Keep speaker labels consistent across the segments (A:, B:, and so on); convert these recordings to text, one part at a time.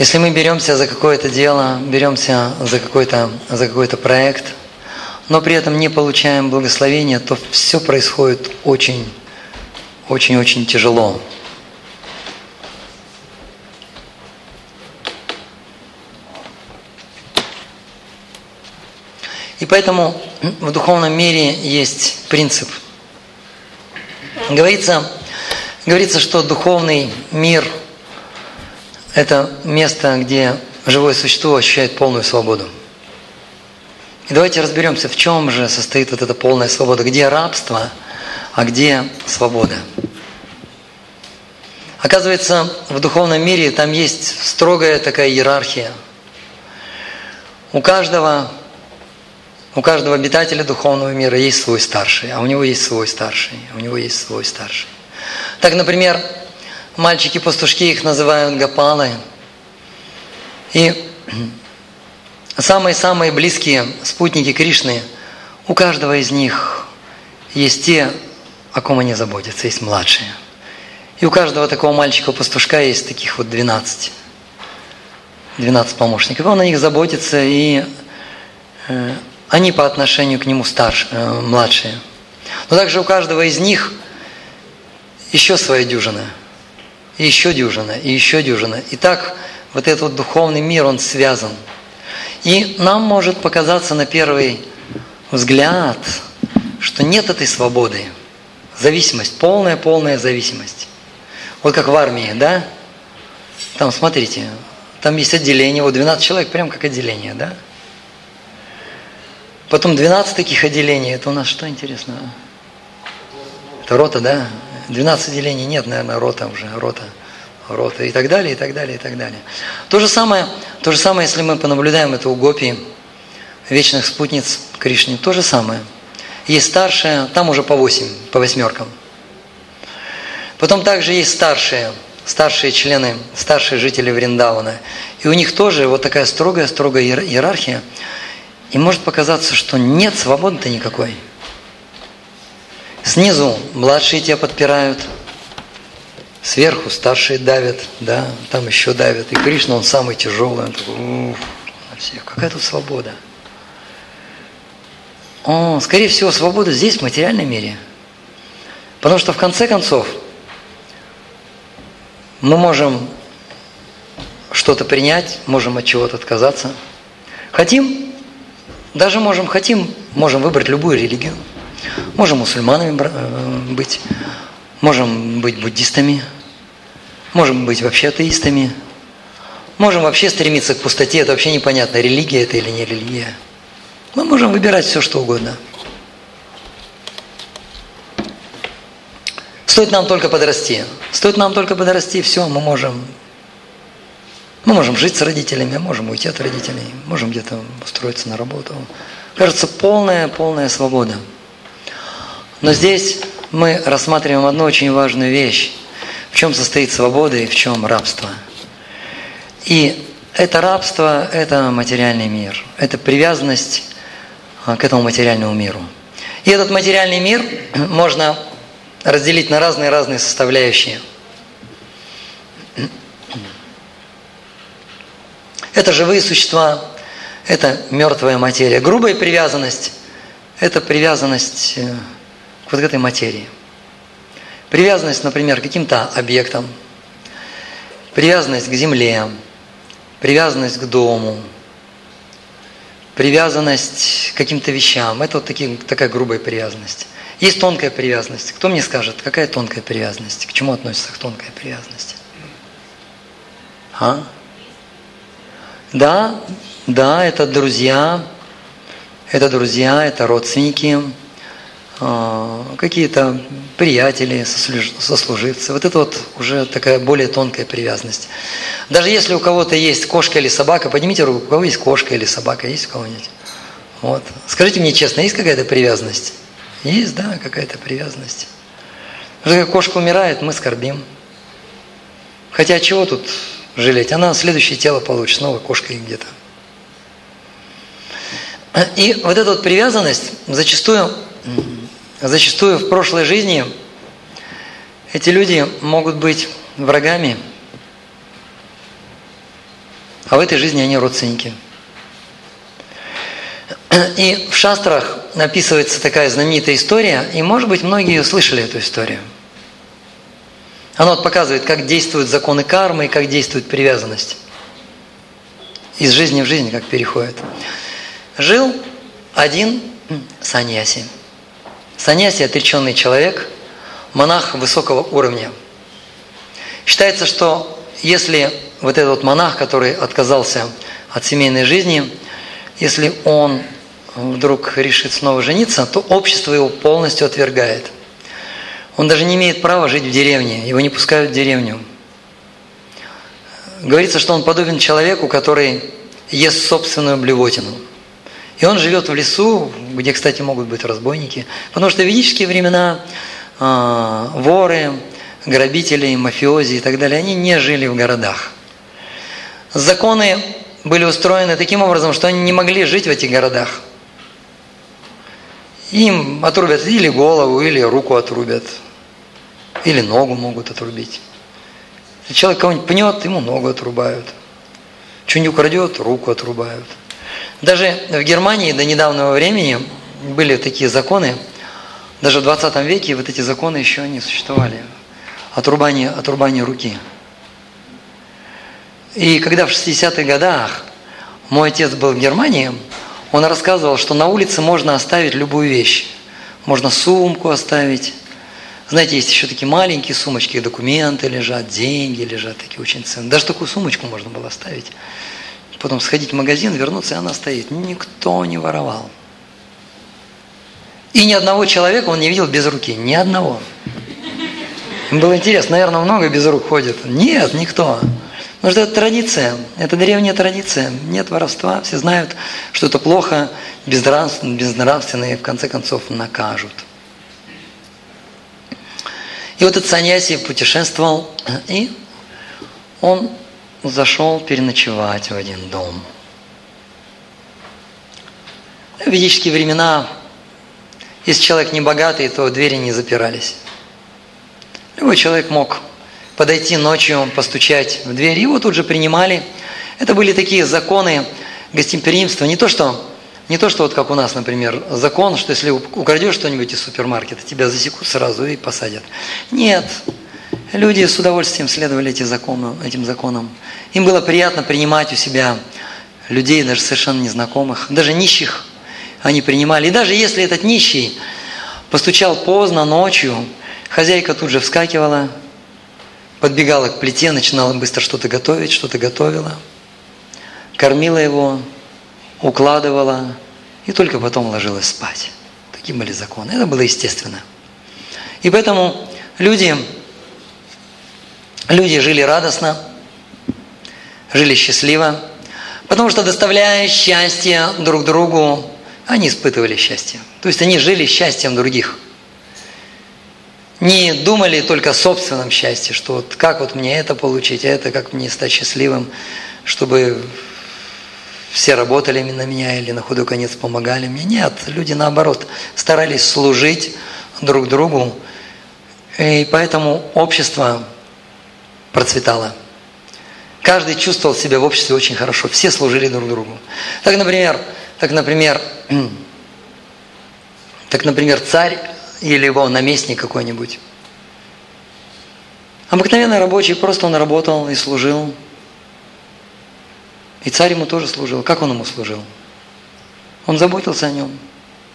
A: Если мы беремся за какое-то дело, беремся за какой-то проект, но при этом не получаем благословения, то все происходит очень тяжело. И поэтому в духовном мире есть принцип. Говорится, что духовный мир – это место, где живое существо ощущает полную свободу. И давайте разберемся, в чем же состоит вот эта полная свобода. Где рабство, а где свобода? Оказывается, в духовном мире там есть строгая такая иерархия. У каждого обитателя духовного мира есть свой старший, а у него есть свой старший, а у него есть свой старший. Так, например, мальчики-пастушки, их называют гопалы. И самые-самые близкие спутники Кришны, у каждого из них есть те, о ком они заботятся, есть младшие. И у каждого такого мальчика-пастушка есть таких вот 12 помощников. Он о них заботится, и они по отношению к нему младшие. Но также у каждого из них еще своя дюжина, и еще дюжина, и еще дюжина. И так вот этот вот духовный мир, он связан. И нам может показаться на первый взгляд, что нет этой свободы. Зависимость, полная зависимость. Вот как в армии, да? Там, смотрите, там есть отделение, вот 12 человек, прям как отделение, да? Потом 12 таких отделений, это у нас что интересно? Это рота, да? 12 отделений, нет, наверное, рота уже, рота, и так далее, и так далее, и так далее. То же самое, если мы понаблюдаем это у гопи, вечных спутниц Кришны, то же самое. Есть старшие, там уже по 8. Потом также есть старшие члены, старшие жители Вриндавана. И у них тоже вот такая строгая иерархия. И может показаться, что нет свободы-то никакой. Снизу младшие тебя подпирают, сверху старшие давят, да, там еще давят. И Кришна, он самый тяжелый, он такой, на всех. Какая тут свобода? Скорее всего, свобода здесь, в материальном мире. Потому что в конце концов мы можем что-то принять, можем от чего-то отказаться. Можем выбрать любую религию. Можем мусульманами быть, можем быть буддистами, можем быть вообще атеистами, можем вообще стремиться к пустоте, это вообще непонятно, религия это или не религия. Мы можем выбирать все, что угодно. Стоит нам только подрасти, все, мы можем жить с родителями, можем уйти от родителей, можем где-то устроиться на работу. Кажется, полная свобода. Но здесь мы рассматриваем одну очень важную вещь. В чем состоит свобода и в чем рабство. И это рабство, это материальный мир. Это привязанность к этому материальному миру. И этот материальный мир можно разделить на разные составляющие. Это живые существа, это мертвая материя. Грубая привязанность – это привязанность к вот этой материи. Привязанность, например, к каким-то объектам, привязанность к земле, привязанность к дому, привязанность к каким-то вещам. Это вот такая грубая привязанность. Есть тонкая привязанность. Кто мне скажет, какая тонкая привязанность? К чему относится тонкая привязанность? Да, это друзья, это родственники, какие-то приятели, сослуживцы. Вот это вот уже такая более тонкая привязанность. Даже если у кого-то есть кошка или собака, поднимите руку, у кого есть кошка или собака, есть у кого-нибудь? Вот. Скажите мне честно, есть какая-то привязанность? Есть, да, какая-то привязанность. Потому что когда кошка умирает, мы скорбим. Хотя чего тут жалеть? Она следующее тело получит, снова кошкой где-то. И вот эта вот привязанность, зачастую в прошлой жизни эти люди могут быть врагами. а в этой жизни они родственники. И в шастрах описывается такая знаменитая история, и, может быть, многие ее слышали, эту историю. Она вот показывает, как действуют законы кармы и как действует привязанность. Из жизни в жизнь как переходит. Жил один саньяси. Саньяси – отреченный человек, монах высокого уровня. Считается, что если вот этот вот монах, который отказался от семейной жизни, если он вдруг решит снова жениться, то общество его полностью отвергает. Он даже не имеет права жить в деревне, его не пускают в деревню. Говорится, что он подобен человеку, который ест собственную блевотину. И он живет в лесу, где, кстати, могут быть разбойники, потому что в ведические времена воры, грабители, мафиози и так далее, они не жили в городах. Законы были устроены таким образом, что они не могли жить в этих городах. Им отрубят или голову, или руку отрубят, или ногу могут отрубить. Если человек кого-нибудь пнет, ему ногу отрубают. Что-нибудь украдет, руку отрубают. Даже в Германии до недавнего времени были такие законы, даже в 20 веке вот эти законы еще не существовали. Отрубание руки. И когда в 60-х годах мой отец был в Германии, он рассказывал, что на улице можно оставить любую вещь. Можно сумку оставить. Знаете, есть еще такие маленькие сумочки, документы лежат, деньги лежат, такие очень ценные. Даже такую сумочку можно было оставить. Потом сходить в магазин, вернуться, и она стоит. Никто не воровал. И ни одного человека он не видел без руки. Ни одного. Им было интересно, наверное, много без рук ходит. Нет, никто. Потому что это традиция, это древняя традиция. Нет воровства, все знают, что это плохо, безнравственно, и в конце концов накажут. И вот этот саньяси путешествовал, и он зашел переночевать в один дом. В ведические времена, если человек не богатый, то двери не запирались. Любой человек мог подойти ночью, постучать в дверь, его тут же принимали. Это были такие законы гостеприимства. Не то, что вот как у нас, например, закон, что если украдешь что-нибудь из супермаркета, тебя засекут сразу и посадят. Нет. Люди с удовольствием следовали этим законам. Им было приятно принимать у себя людей, даже совершенно незнакомых, даже нищих они принимали. И даже если этот нищий постучал поздно, ночью, хозяйка тут же вскакивала, подбегала к плите, начинала быстро что-то готовить, что-то готовила, кормила его, укладывала и только потом ложилась спать. Такие были законы. Это было естественно. И поэтому люди жили радостно, жили счастливо, потому что, доставляя счастье друг другу, они испытывали счастье. То есть они жили счастьем других. Не думали только о собственном счастье, что вот как вот мне это получить, как мне стать счастливым, чтобы все работали на меня или на худой конец помогали мне. Нет, люди наоборот старались служить друг другу, и поэтому общество процветало. Каждый чувствовал себя в обществе очень хорошо, все служили друг другу. Так, например, царь или его наместник какой-нибудь. Обыкновенный рабочий, просто он работал и служил. И царь ему тоже служил. Как он ему служил? Он заботился о нем.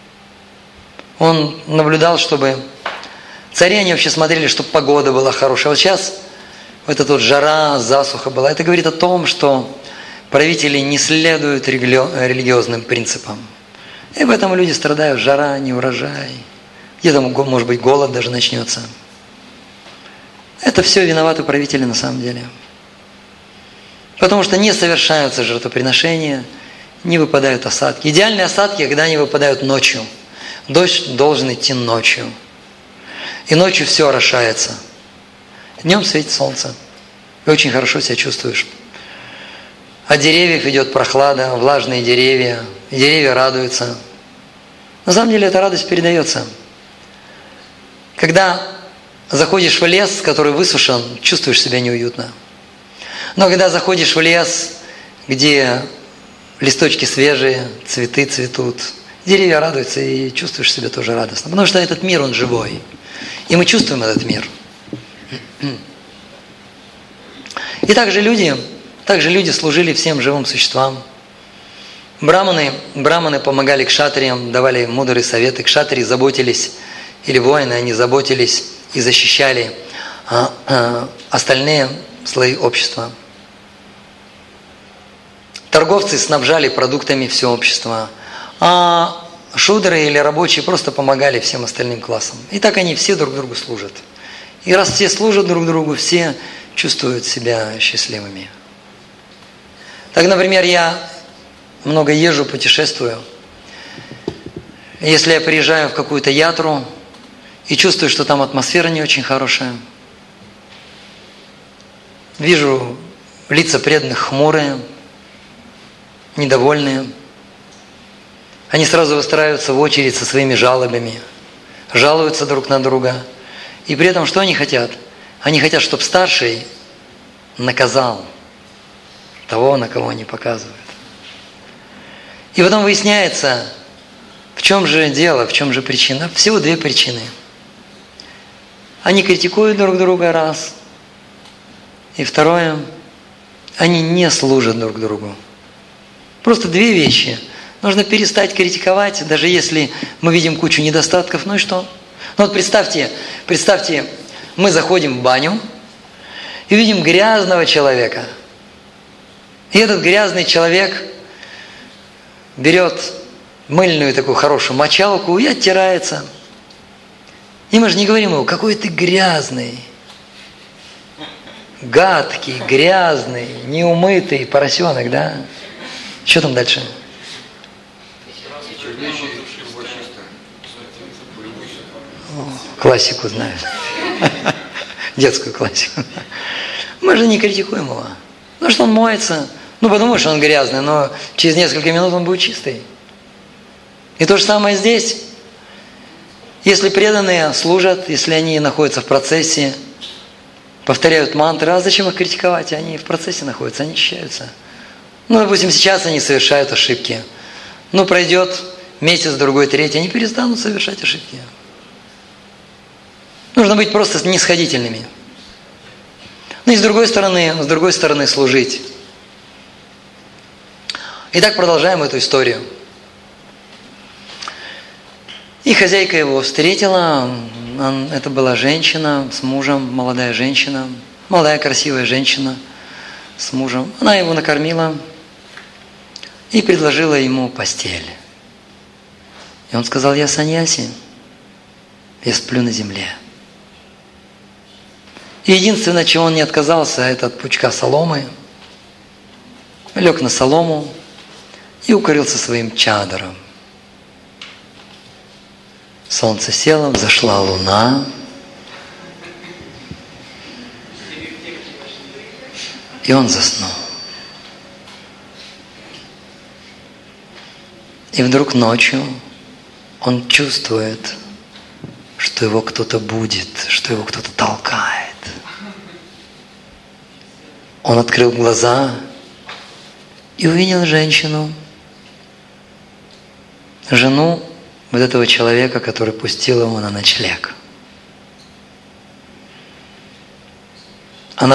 A: Он наблюдал, чтобы... Цари, они вообще смотрели, чтобы погода была хорошая. Вот сейчас вот эта вот жара, засуха была. Это говорит о том, что правители не следуют религиозным принципам. И в этом люди страдают. Жара, неурожай. Где-то, может быть, голод даже начнется. Это все виноваты правители на самом деле. Потому что не совершаются жертвоприношения, не выпадают осадки. Идеальные осадки, когда они выпадают ночью. Дождь должен идти ночью. И ночью все орошается. Днем светит солнце. И очень хорошо себя чувствуешь. От деревьев идет прохлада, влажные деревья. И деревья радуются. На самом деле эта радость передается. Когда заходишь в лес, который высушен, чувствуешь себя неуютно. Но когда заходишь в лес, где листочки свежие, цветы цветут, деревья радуются, и чувствуешь себя тоже радостно. Потому что этот мир, он живой. И мы чувствуем этот мир. И также люди служили всем живым существам. Браманы помогали кшатриям, давали мудрые советы. Кшатрии заботились, или воины, они заботились и защищали остальные слои общества. Торговцы снабжали продуктами все общество, а шудры или рабочие просто помогали всем остальным классам. И так они все друг другу служат. И раз все служат друг другу, все чувствуют себя счастливыми. Так, например, я много езжу, путешествую. Если я приезжаю в какую-то ятру и чувствую, что там атмосфера не очень хорошая, вижу лица преданных хмурые, недовольные. Они сразу выстраиваются в очередь со своими жалобами, жалуются друг на друга. И при этом что они хотят? Они хотят, чтобы старший наказал того, на кого они показывают. И потом выясняется, в чем же дело, в чем же причина. Всего две причины. Они критикуют друг друга, раз. И второе, они не служат друг другу. Просто две вещи. Нужно перестать критиковать, даже если мы видим кучу недостатков. Ну и что? Ну вот представьте, мы заходим в баню и видим грязного человека. И этот грязный человек берет мыльную такую хорошую мочалку и оттирается. И мы же не говорим ему: какой ты грязный, гадкий, грязный, неумытый поросенок, да? Что там дальше? Классику знают. Детскую классику. Мы же не критикуем его. Ну что он моется. Ну подумаешь, что он грязный, но через несколько минут он будет чистый. И то же самое здесь. Если преданные служат, если они находятся в процессе, повторяют мантры, а зачем их критиковать? Они в процессе находятся, они очищаются. Ну, допустим, сейчас они совершают ошибки. Ну, пройдет месяц, другой, третий, они перестанут совершать ошибки. Нужно быть просто снисходительными. Ну и с другой стороны служить. Итак, продолжаем эту историю. И хозяйка его встретила. Это была женщина с мужем, молодая красивая женщина с мужем. Она его накормила и предложила ему постель. И он сказал: я саньяси, я сплю на земле. И единственное, чего он не отказался, это от пучка соломы. Лег на солому и укрылся своим чадром. Солнце село, взошла луна. И он заснул. И вдруг ночью он чувствует, что его кто-то будет, что его кто-то толкает. Он открыл глаза и увидел женщину, жену вот этого человека, который пустил его на ночлег. На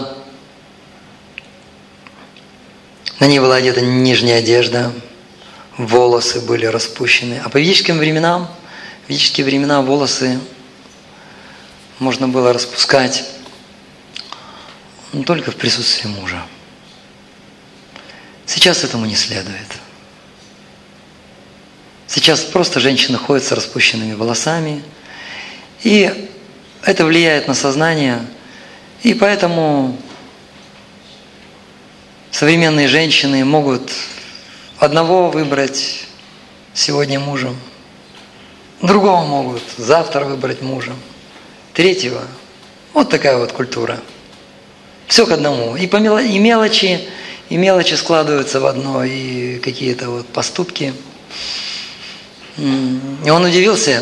A: ней была одета нижняя одежда, волосы были распущены. А по ведическим временам, в ведические времена волосы можно было распускать только в присутствии мужа. Сейчас этому не следует. Сейчас просто женщина ходит с распущенными волосами, и это влияет на сознание, и поэтому современные женщины могут одного выбрать сегодня мужем, другого могут завтра выбрать мужем, третьего. Вот такая вот культура. Все к одному. И мелочи складываются в одно, и какие-то вот поступки. И он удивился.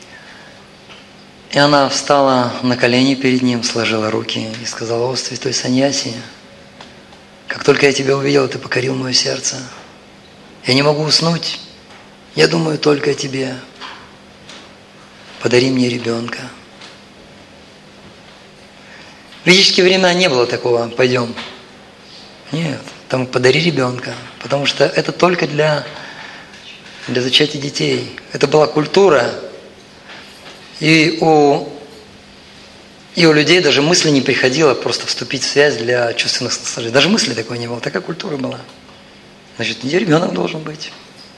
A: И она встала на колени перед ним, сложила руки и сказала: о, святой саньяси, Как только я тебя увидел, ты покорил мое сердце. Я не могу уснуть. Я думаю только о тебе. Подари мне ребенка. В ведические времена не было такого «пойдем». Нет, там «подари ребенка», потому что это только для зачатия детей. Это была культура, и у людей даже мысли не приходило просто вступить в связь для чувственных наслаждений. Даже мысли такой не было, такая культура была. Значит, ребенок должен быть.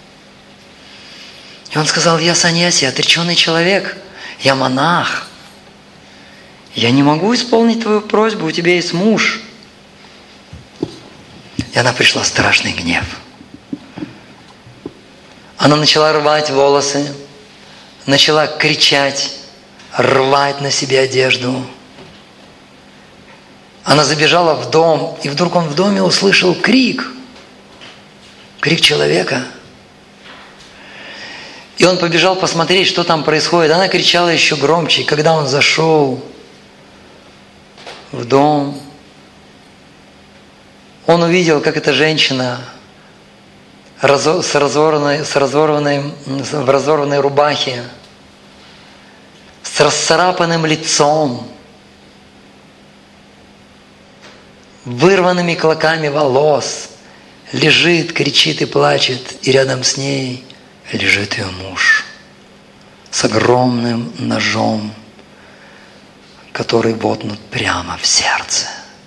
A: И он сказал: я саньяси, отреченный человек, я монах. Я не могу исполнить твою просьбу, у тебя есть муж. И она пришла в страшный гнев. Она начала рвать волосы, начала кричать, рвать на себе одежду. Она забежала в дом, и вдруг он в доме услышал крик. Крик человека. И он побежал посмотреть, что там происходит. Она кричала еще громче. И когда он зашел в дом, он увидел, как эта женщина в разорванной рубахе, с расцарапанным лицом, вырванными клоками волос, лежит, кричит и плачет, и рядом с ней лежит ее муж с огромным ножом, который воткнут прямо в сердце.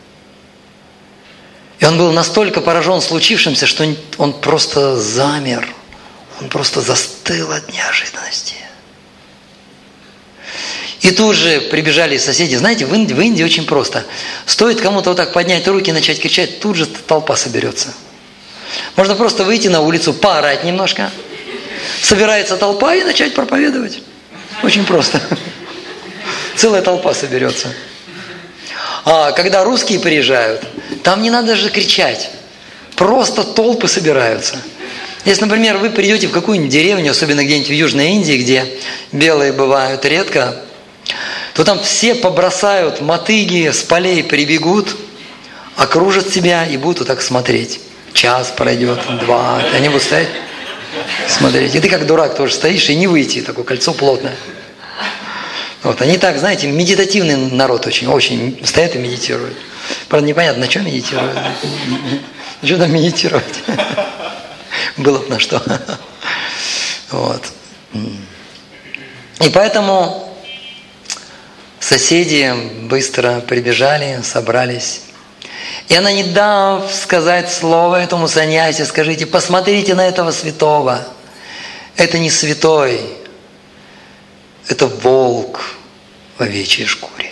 A: И он был настолько поражен случившимся, что он просто замер, он просто застыл от неожиданности. И тут же прибежали соседи. Знаете, в Индии очень просто. Стоит кому-то вот так поднять руки и начать кричать, тут же толпа соберется. Можно просто выйти на улицу, поорать немножко. Собирается толпа и начать проповедовать. Очень просто. Целая толпа соберется. А когда русские приезжают, там не надо же кричать. Просто толпы собираются. Если, например, вы придете в какую-нибудь деревню, особенно где-нибудь в Южной Индии, где белые бывают редко, то там все побросают мотыги, с полей прибегут, окружат тебя и будут вот так смотреть. Час пройдет, 2, они будут стоять, смотреть. И ты как дурак тоже стоишь, и не выйти, такое кольцо плотное. Вот, они так, знаете, медитативный народ очень стоят и медитируют. Правда, непонятно, на чем медитируют. На что там медитировать? Было бы на что. Вот. И поэтому соседи быстро прибежали, собрались. И она, не дав сказать слово этому саньяси, скажите: посмотрите на этого святого. Это не святой, это волк в овечьей шкуре.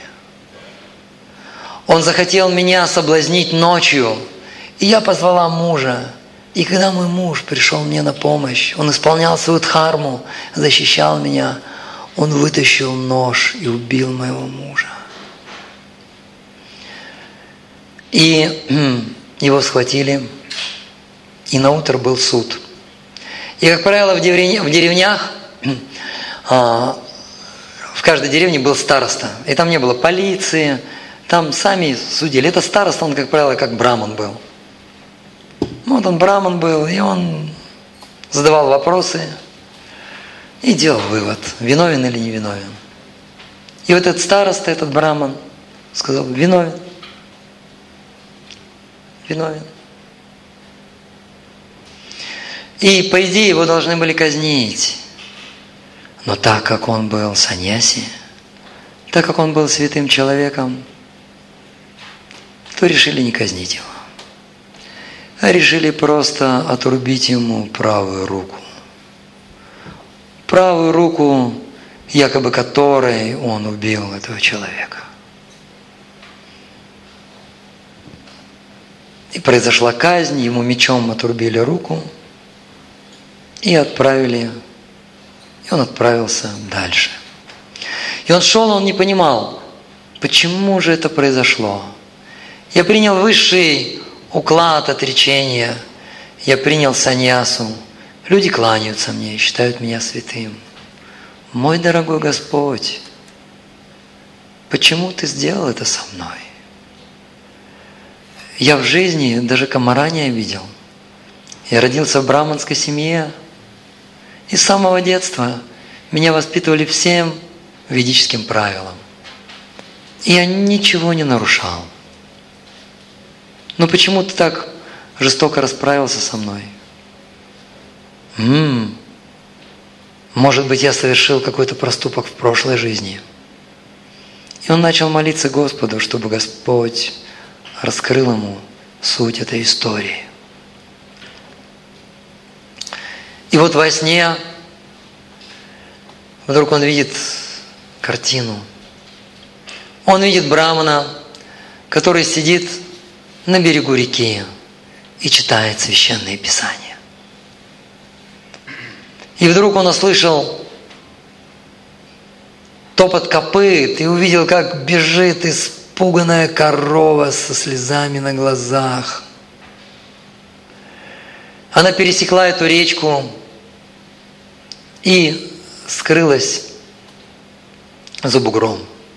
A: Он захотел меня соблазнить ночью, и я позвала мужа. И когда мой муж пришел мне на помощь, он исполнял свою дхарму, защищал меня, он вытащил нож и убил моего мужа. И его схватили, и наутро был суд. И, как правило, в деревнях, в каждой деревне был староста. И там не было полиции, там сами судили. Это староста, он, как правило, как браман был. Вот он браман был, и он задавал вопросы и делал вывод, виновен или не виновен. И вот этот староста, этот браман сказал: виновен. Виновен. И, по идее, его должны были казнить. Но так как он был саньяси, так как он был святым человеком, то решили не казнить его. А решили просто отрубить ему правую руку. Правую руку, якобы которой он убил этого человека. И произошла казнь, ему мечом отрубили руку и отправили, и он отправился дальше. И он шел, он не понимал, почему же это произошло. Я принял высший уклад отречения, я принял саньясу, люди кланяются мне и считают меня святым. Мой дорогой Господь, почему Ты сделал это со мной? Я в жизни даже комара не обидел. Я родился в браманской семье. И с самого детства меня воспитывали всем ведическим правилам. И я ничего не нарушал. Но почему ты так жестоко расправился со мной? Может быть, я совершил какой-то проступок в прошлой жизни. И он начал молиться Господу, чтобы Господь раскрыл ему суть этой истории. И вот во сне вдруг он видит картину. Он видит брамана, который сидит на берегу реки и читает священные писания. И вдруг он услышал топот копыт и увидел, как бежит испуганная корова со слезами на глазах. Она пересекла эту речку и скрылась за бугром.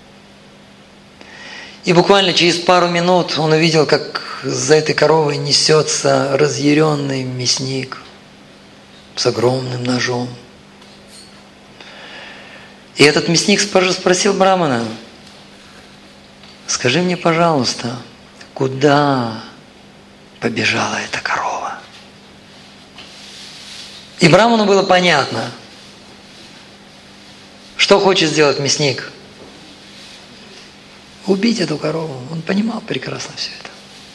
A: И буквально через пару минут он увидел, как за этой коровой несется разъяренный мясник с огромным ножом. И этот мясник спросил брамана: скажи мне, пожалуйста, куда побежала эта корова? И браману было понятно, что хочет сделать мясник. Убить эту корову. Он понимал прекрасно все это.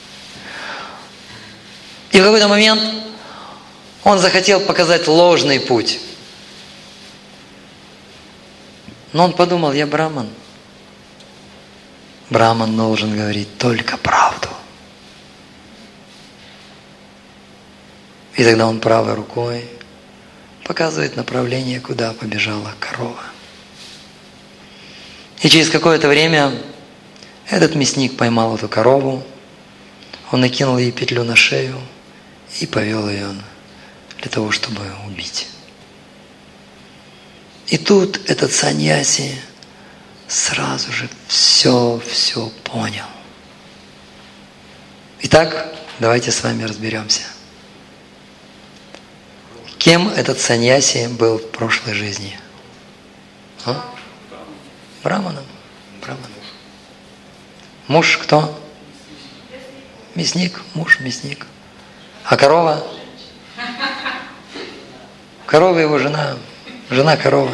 A: И в какой-то момент он захотел показать ложный путь. Но он подумал: я браман. Браман должен говорить только правду. И тогда он правой рукой показывает направление, куда побежала корова. И через какое-то время этот мясник поймал эту корову, он накинул ей петлю на шею и повел ее для того, чтобы убить. И тут этот саньяси сразу же все понял. Итак, давайте с вами разберемся. Кем этот саньяси был в прошлой жизни? Браманом. Муж кто? Мясник. Муж мясник. А корова? Корова его жена. Жена корова.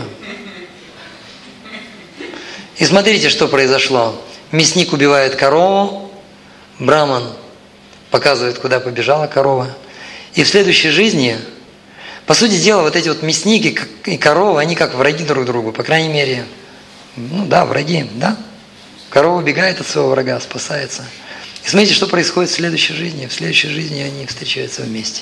A: И смотрите, что произошло. Мясник убивает корову, браман показывает, куда побежала корова. И в следующей жизни, по сути дела, вот эти вот мясники и коровы, они как враги друг другу, по крайней мере. Враги, да? Корова убегает от своего врага, спасается. И смотрите, что происходит в следующей жизни. В следующей жизни они встречаются вместе.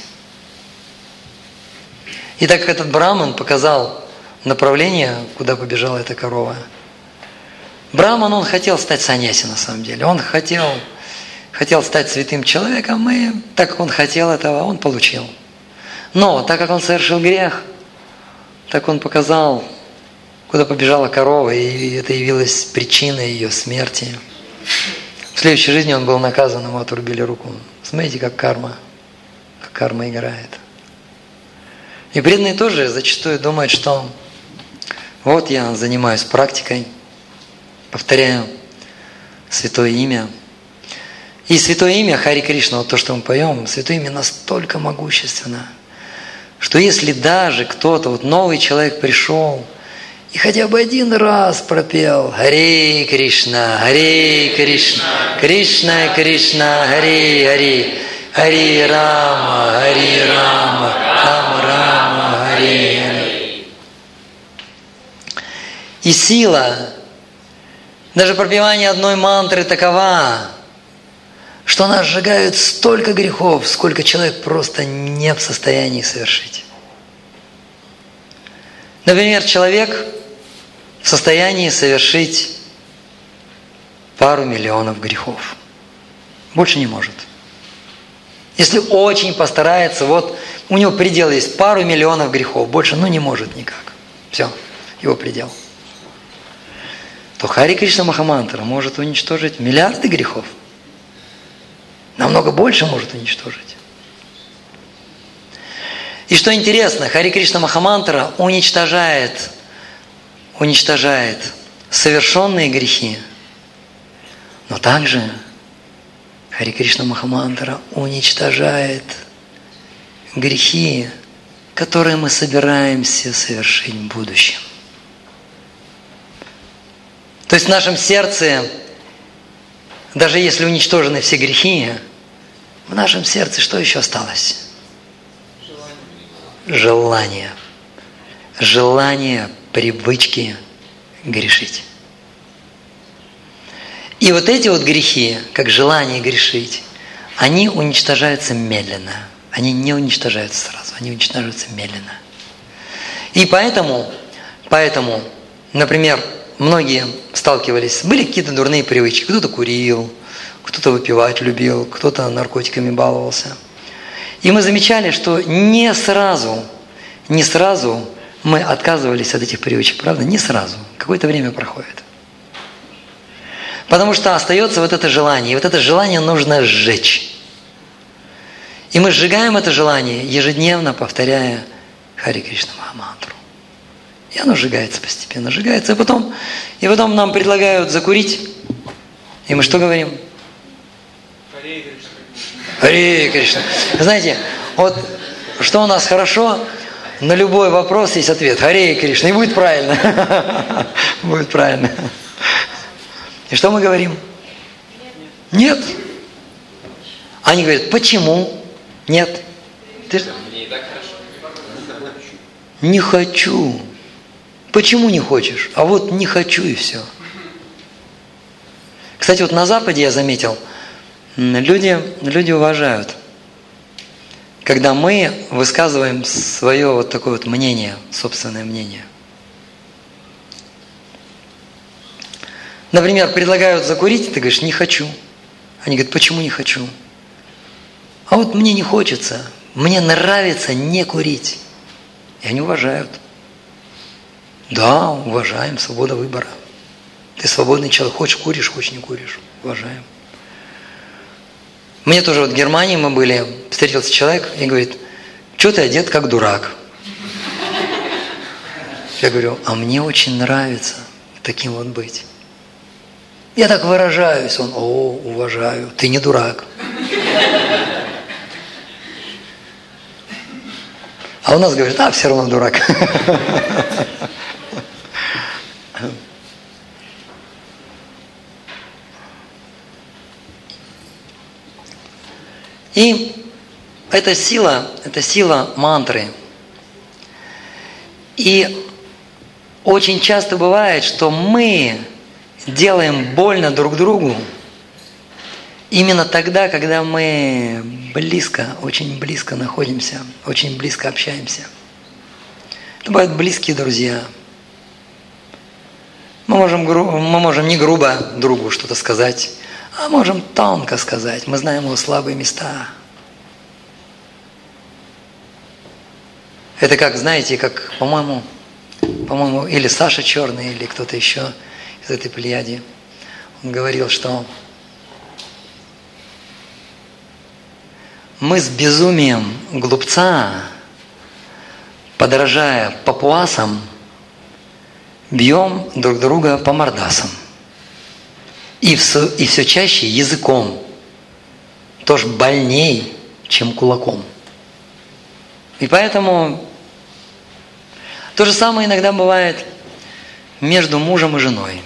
A: И так как этот браман показал направление, куда побежала эта корова, браман, он хотел стать саньяси на самом деле. Он хотел стать святым человеком, и так как он хотел этого, он получил. Но так как он совершил грех, так он показал, куда побежала корова, и это явилось причиной ее смерти. В следующей жизни он был наказан, ему отрубили руку. Смотрите, как карма играет. И преданные тоже зачастую думают, что вот я занимаюсь практикой, повторяю святое имя. И святое имя Хари Кришна, вот то, что мы поем, святое имя настолько могущественно, что если даже кто-то, новый человек пришел, и хотя бы один раз пропел Харе Кришна, Кришна Кришна, Харе Харе, Харе Рама, Рама Рама, Харе Харе. И сила, даже пропевание одной мантры такова, что она сжигает столько грехов, сколько человек просто не в состоянии совершить. Например, человек в состоянии совершить пару миллионов грехов. Больше не может. Если очень постарается, у него предел есть пару миллионов грехов, больше не может никак. Все, его предел. То Хари Кришна Махамантра может уничтожить миллиарды грехов. намного больше может уничтожить. И что интересно, Хари Кришна Махамантра уничтожает совершенные грехи, но также Хари Кришна Махамантра уничтожает грехи, которые мы собираемся совершить в будущем. То есть в нашем сердце, даже если уничтожены все грехи, в нашем сердце что еще осталось? Желание. Желание, привычки грешить. И вот эти вот грехи, как желание грешить, они уничтожаются медленно. Они не уничтожаются сразу, они уничтожаются медленно. И поэтому, например, многие сталкивались, были какие-то дурные привычки. Кто-то курил, кто-то выпивать любил, кто-то наркотиками баловался. И мы замечали, что не сразу мы отказывались от этих привычек, правда? Не сразу. Какое-то время проходит. Потому что остается вот это желание. И вот это желание нужно сжечь. И мы сжигаем это желание, ежедневно повторяя Хари Кришна Махамантру. И оно сжигается постепенно, сжигается. И потом нам предлагают закурить. И мы что говорим?
B: Хари Кришна.
A: Хари Кришна. Знаете, вот что у нас хорошо, на любой вопрос есть ответ. Хари Кришна. И будет правильно. Будет правильно. И что мы говорим? Нет. Они говорят, почему? Нет.
B: Мне и так хорошо.
A: Не хочу. Почему не хочешь? А вот не хочу и все. Кстати, вот на Западе я заметил, люди уважают, когда мы высказываем свое вот такое вот мнение, собственное мнение. Например, предлагают закурить, ты говоришь, не хочу. Они говорят, почему не хочу? А вот мне не хочется, мне нравится не курить. И они уважают. Да, уважаем, свобода выбора. Ты свободный человек, хочешь куришь, хочешь не куришь. Уважаем. Мне тоже вот в Германии мы были, встретился человек и говорит, что ты одет как дурак? Я говорю, а мне очень нравится таким вот быть. Я так выражаюсь. Он, уважаю, ты не дурак. А у нас говорят, все равно дурак. И это сила мантры. И очень часто бывает, что мы делаем больно друг другу именно тогда, когда мы очень близко находимся, очень близко общаемся. Это бывают близкие друзья. Мы можем не грубо другу что-то сказать, а можем тонко сказать. Мы знаем его слабые места. Это как, знаете, как, по-моему, или Саша Черный, или кто-то еще из этой плеяди. Он говорил, что мы с безумием глупца, подражая папуасам, бьем друг друга по мордасам. И все чаще языком. Тоже больней, чем кулаком. И поэтому то же самое иногда бывает между мужем и женой.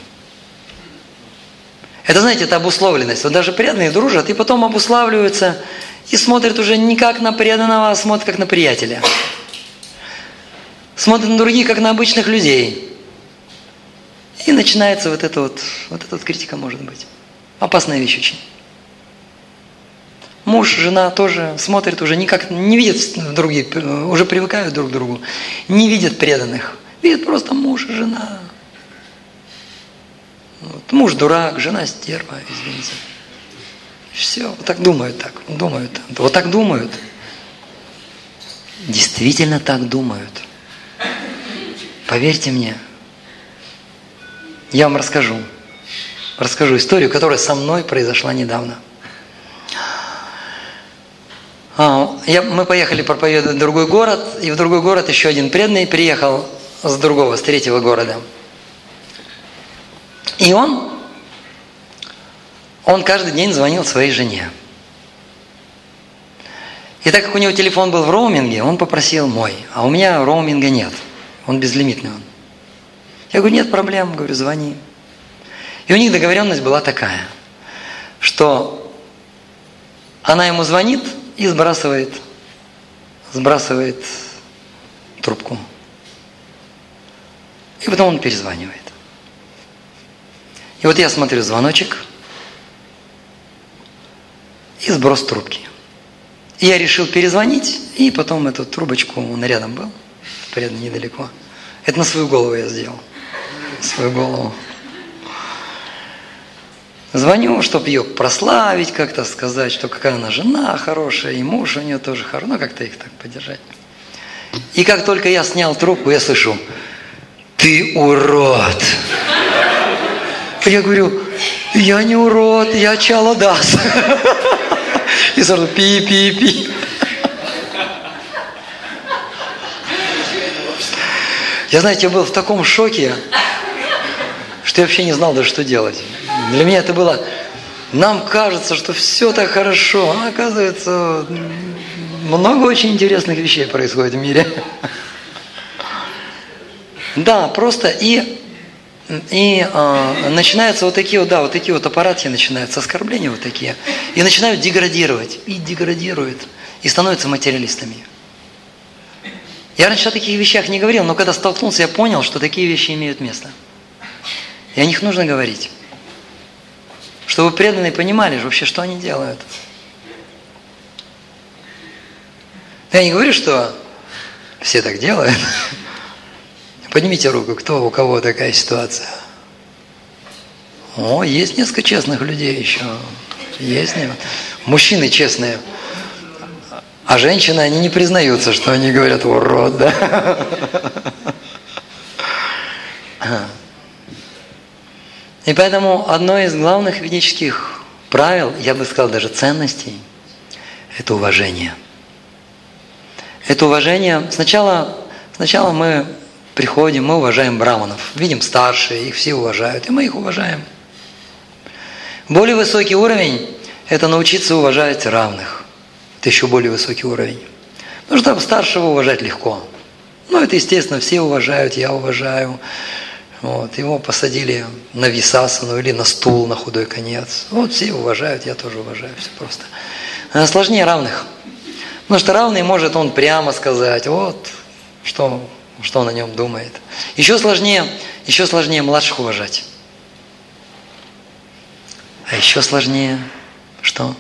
A: Это, знаете, это обусловленность. Вот даже преданные дружат, и потом обуславливаются и смотрят уже не как на преданного, а смотрят как на приятеля. Смотрят на других, как на обычных людей. И начинается вот эта критика, может быть. Опасная вещь очень. Муж, жена тоже смотрят уже не видят других, уже привыкают друг к другу, не видят преданных. Видят просто муж и жена. Вот. Муж дурак, жена стерва, извините. Все, вот так думают. Вот так думают. Действительно так думают. Поверьте мне. Я вам расскажу историю, которая со мной произошла недавно. Мы поехали проповедовать в другой город, и в другой город еще один преданный приехал с третьего города. И он каждый день звонил своей жене. И так как у него телефон был в роуминге, он попросил мой, а у меня роуминга нет, он безлимитный. Я говорю, нет проблем, говорю, звони. И у них договоренность была такая, что она ему звонит и сбрасывает трубку. И потом он перезванивает. И вот я смотрю звоночек и сброс трубки. И я решил перезвонить, и потом эту трубочку, он рядом был, порядка недалеко. Это на свою голову я сделал. На свою голову. Звоню, чтобы ее прославить, как-то сказать, что какая она жена хорошая, и муж у нее тоже хороший, ну как-то их так поддержать. И как только я снял трубку, я слышу, ты урод. Я говорю, я не урод, я Чаладас. И сразу пи-пи-пи. Я, знаете, я был в таком шоке, что я вообще не знал даже, что делать. Для меня это было, нам кажется, что все так хорошо, а оказывается, много очень интересных вещей происходит в мире. Да, просто и начинаются вот такие вот аппаратки начинаются, оскорбления вот такие, и начинают деградировать, и деградируют, и становятся материалистами. Я раньше о таких вещах не говорил, но когда столкнулся, я понял, что такие вещи имеют место. И о них нужно говорить. Чтобы преданные понимали вообще, что они делают. Я не говорю, что все так делают. Поднимите руку, у кого такая ситуация. О, есть несколько честных людей еще. Есть. Мужчины честные. А женщины, они не признаются, что они говорят урод, да? И поэтому одно из главных ведических правил, я бы сказал даже ценностей, это уважение. Это уважение. Сначала мы приходим, мы уважаем браманов, видим старшие, их все уважают, и мы их уважаем. Более высокий уровень – это научиться уважать равных. Это еще более высокий уровень. Потому что старшего уважать легко. Ну, это естественно, все уважают, я уважаю. Вот, его посадили на висасану или на стул на худой конец. Вот все уважают, я тоже уважаю, все просто. Сложнее равных. Потому что равный может он прямо сказать, вот, что он о нем думает. Еще сложнее младших уважать. А еще сложнее что?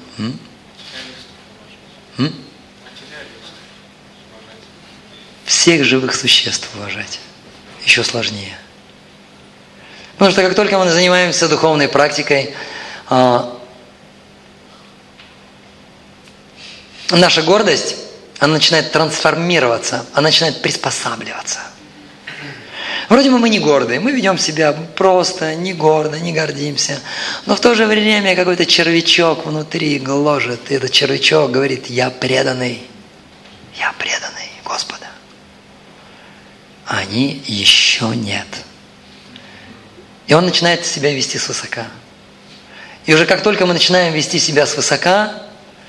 A: Всех живых существ уважать. Еще сложнее. Потому что как только мы занимаемся духовной практикой, наша гордость, она начинает трансформироваться, она начинает приспосабливаться. Вроде мы не гордые, мы ведем себя просто, не гордо, не гордимся. Но в то же время какой-то червячок внутри гложет. И этот червячок говорит, я преданный Господа. А они еще нет. И он начинает себя вести свысока. И уже как только мы начинаем вести себя свысока,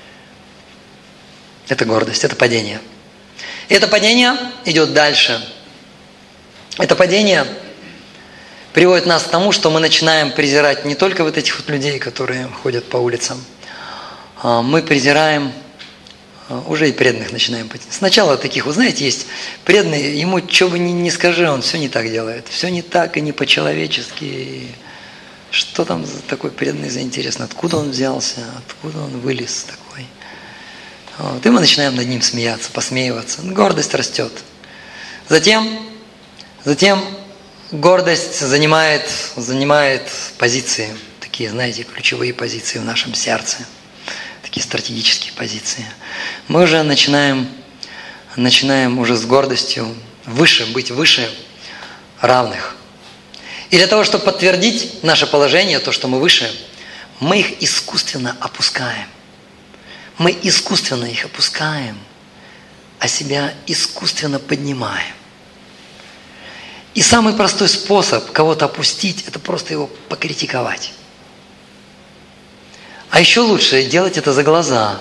A: это гордость, это падение. И это падение идет дальше. Это падение приводит нас к тому, что мы начинаем презирать не только вот этих вот людей, которые ходят по улицам. Мы презираем, уже и преданных начинаем. Сначала таких, вы знаете, есть преданные, ему что бы ни скажи, он все не так делает. Все не так и не по-человечески. Что там за такой преданный заинтересно? Откуда он взялся? Откуда он вылез такой? Вот. И мы начинаем над ним смеяться, посмеиваться. Гордость растет. Затем гордость занимает позиции, такие, знаете, ключевые позиции в нашем сердце, такие стратегические позиции. Мы уже начинаем уже с гордостью быть выше равных. И для того, чтобы подтвердить наше положение, то, что мы выше, мы их искусственно опускаем. Мы искусственно их опускаем, а себя искусственно поднимаем. И самый простой способ кого-то опустить – это просто его покритиковать. А еще лучше делать это за глаза.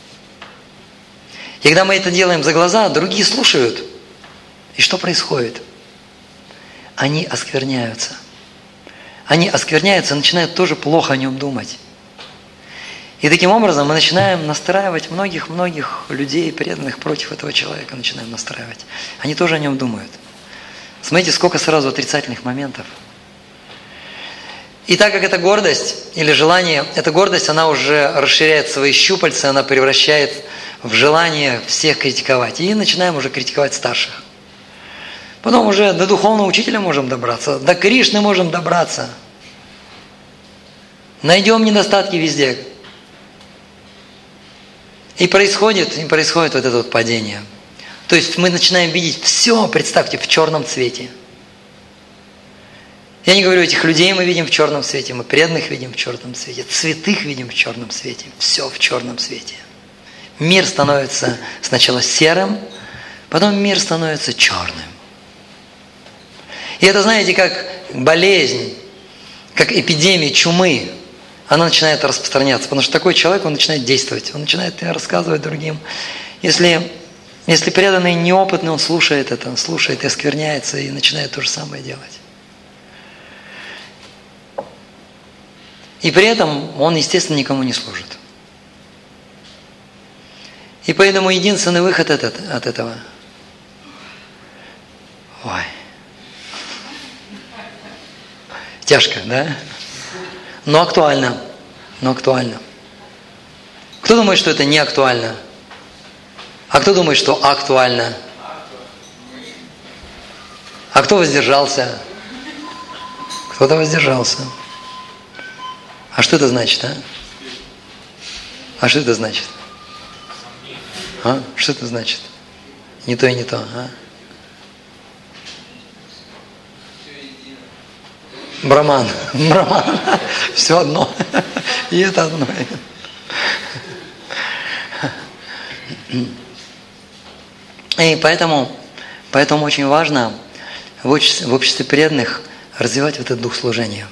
A: И когда мы это делаем за глаза, другие слушают. И что происходит? Они оскверняются. Они оскверняются, начинают тоже плохо о нем думать. И таким образом мы начинаем настраивать многих людей, преданных против этого человека, начинаем настраивать. Они тоже о нем думают. Смотрите, сколько сразу отрицательных моментов. И так как это гордость или желание, эта гордость, она уже расширяет свои щупальца, она превращает в желание всех критиковать. И начинаем уже критиковать старших. Потом уже до духовного учителя можем добраться, до Кришны можем добраться. Найдем недостатки везде. И происходит вот это вот падение. То есть мы начинаем видеть все, представьте, в черном цвете. Я не говорю, этих людей мы видим в черном цвете, мы преданных видим в черном цвете, святых видим в черном цвете, все в черном цвете. Мир становится сначала серым, потом мир становится черным. И это, знаете, как болезнь, как эпидемия чумы, она начинает распространяться, потому что такой человек, он начинает действовать, он начинает рассказывать другим. Если преданный неопытный, он слушает это, он слушает и оскверняется, и начинает то же самое делать. И при этом он, естественно, никому не служит. И поэтому единственный выход от этого. Ой. Тяжко, да? Но актуально. Кто думает, что это не актуально? А кто думает, что актуально? А кто воздержался? Кто-то воздержался. А что это значит, а? А что это значит? А? Что это значит? Не то и не то, а? Браман. Все одно. И это одно. И поэтому очень важно в обществе преданных развивать вот этот дух служения.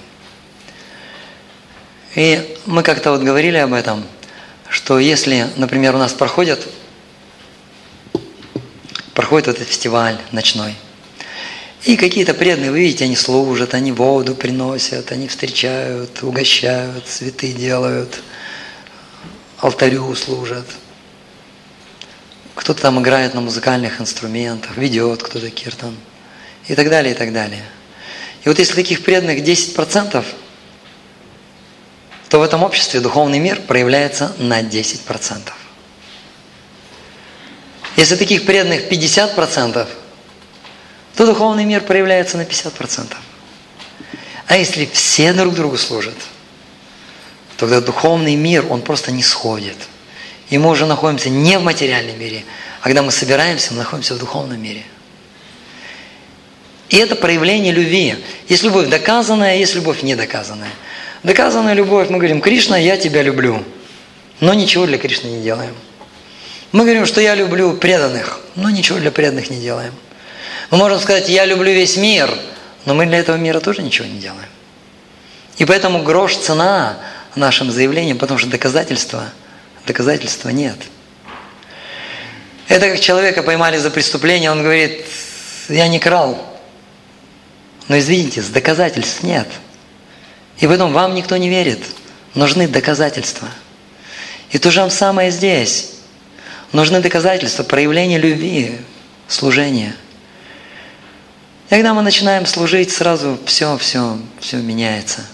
A: И мы как-то вот говорили об этом, что если, например, у нас проходит вот этот фестиваль ночной, и какие-то преданные, вы видите, они служат, они воду приносят, они встречают, угощают, цветы делают, алтарю служат. Кто-то там играет на музыкальных инструментах, ведет кто-то киртан и так далее, и так далее. И вот если таких преданных 10%, то в этом обществе духовный мир проявляется на 10%. Если таких преданных 50%, то духовный мир проявляется на 50%. А если все друг другу служат, то тогда духовный мир, он просто не сходит. И мы уже находимся не в материальном мире, а когда мы собираемся, мы находимся в духовном мире. И это проявление любви. Есть любовь доказанная, есть любовь недоказанная. Доказанная любовь, мы говорим: Кришна, я тебя люблю, но ничего для Кришны не делаем. Мы говорим, что я люблю преданных, но ничего для преданных не делаем. Мы можем сказать: я люблю весь мир, но мы для этого мира тоже ничего не делаем. И поэтому грош цена нашим заявлениям, потому что доказательства нет. Это как человека поймали за преступление, он говорит: я не крал. Но извините, доказательств нет. И поэтому вам никто не верит. Нужны доказательства. И то же самое здесь. Нужны доказательства, проявления любви, служения. И когда мы начинаем служить, сразу все меняется.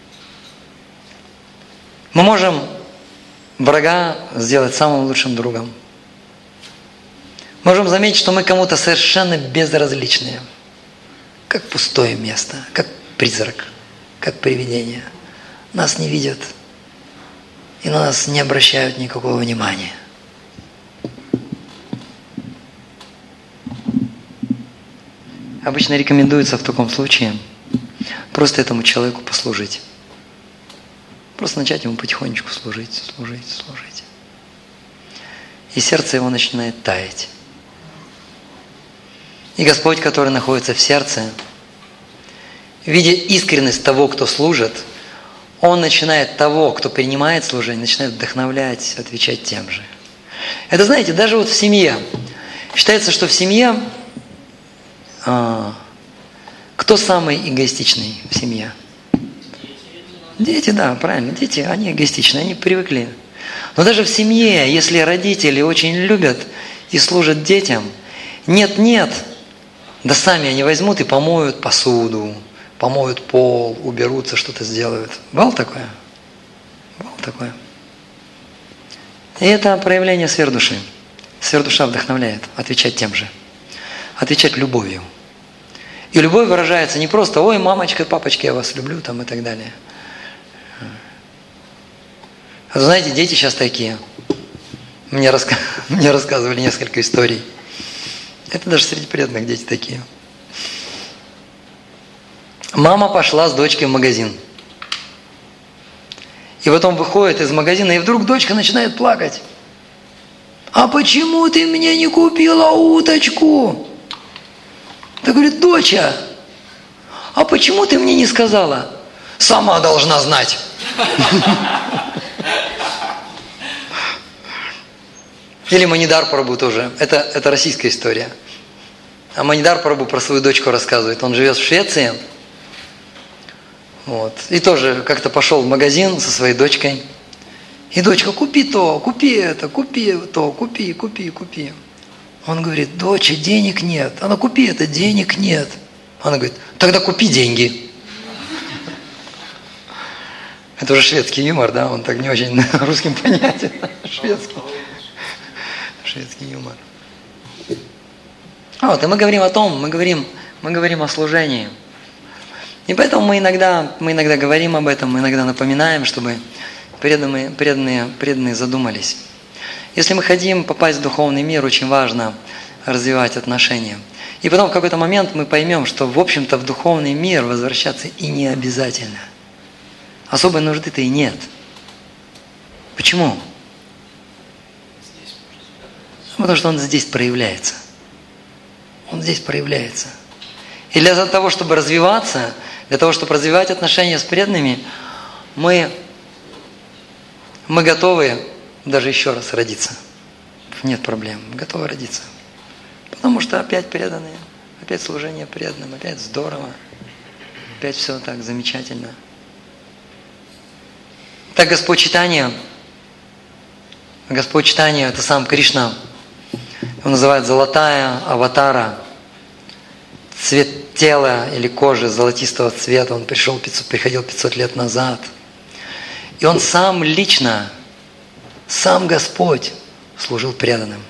A: Мы можем врага сделать самым лучшим другом. Можем заметить, что мы кому-то совершенно безразличны. Как пустое место, как призрак, как привидение. Нас не видят и на нас не обращают никакого внимания. Обычно рекомендуется в таком случае просто этому человеку послужить. Просто начать ему потихонечку служить. и сердце его начинает таять. И Господь, который находится в сердце, видя искренность того, кто служит, Он начинает того, кто принимает служение, начинает вдохновлять, отвечать тем же. Это, знаете, даже вот в семье. Считается, что в семье кто самый эгоистичный в семье? Дети, да, правильно. Дети, они эгоистичны, они привыкли. Но даже в семье, если родители очень любят и служат детям, нет-нет, да сами они возьмут и помоют посуду, помоют пол, уберутся, что-то сделают. Бывало такое? Бывало такое. И это проявление сверхдуши. Сверхдуша вдохновляет отвечать тем же. Отвечать любовью. И любовь выражается не просто «Ой, мамочка, папочка, я вас люблю» там, и так далее. А знаете, дети сейчас такие. Мне рассказывали несколько историй. Это даже среди преданных дети такие. Мама пошла с дочкой в магазин. И потом выходит из магазина, и вдруг дочка начинает плакать. «А почему ты мне не купила уточку?» Та говорит: «Доча, а почему ты мне не сказала?» «Сама должна знать». Или Манидар Прабху тоже. Это российская история. А Манидар Прабху про свою дочку рассказывает. Он живет в Швеции. Вот. И тоже как-то пошел в магазин со своей дочкой. И дочка: «Купи то, купи это, купи то, купи, купи, купи». Он говорит: «Доча, денег нет». Она: «Купи это, денег нет». Она говорит: «Тогда купи деньги». Это уже шведский юмор, да? Он так не очень русским понятен. Шведский юмор. Вот, и мы говорим о том, мы говорим о служении. И поэтому мы иногда говорим об этом, мы иногда напоминаем, чтобы преданные задумались. Если мы хотим попасть в духовный мир, очень важно развивать отношения. И потом в какой-то момент мы поймем, что, в общем-то, в духовный мир возвращаться и не обязательно. Особой нужды-то и нет. Почему? Потому что он здесь проявляется. Он здесь проявляется. И для того, чтобы развиваться, для того, чтобы развивать отношения с преданными, мы готовы даже еще раз родиться. Нет проблем. Мы готовы родиться. Потому что опять преданные, опять служение преданным, опять здорово, опять все так замечательно. Так Господь Чайтанья, это сам Кришна, он называет золотая аватара, цвет тела или кожи золотистого цвета. Он приходил 500 лет назад. И он сам лично, сам Господь служил преданным.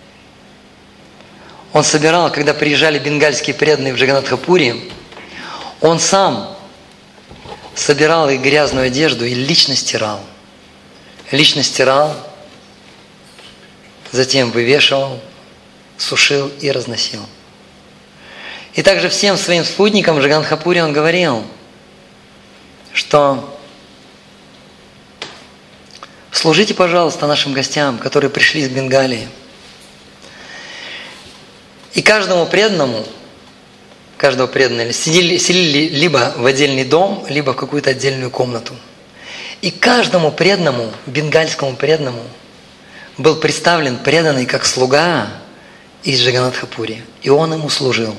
A: Он собирал, когда приезжали бенгальские преданные в Джаганнатха-пури, он сам собирал их грязную одежду и лично стирал. Лично стирал, затем вывешивал, сушил и разносил. И также всем своим спутникам в Джаганнатха-пури он говорил, что служите, пожалуйста, нашим гостям, которые пришли из Бенгалии. И каждого преданного селили либо в отдельный дом, либо в какую-то отдельную комнату. И каждому преданному, бенгальскому преданному, был представлен преданный как слуга из Джаганнатха-пури. И он ему служил.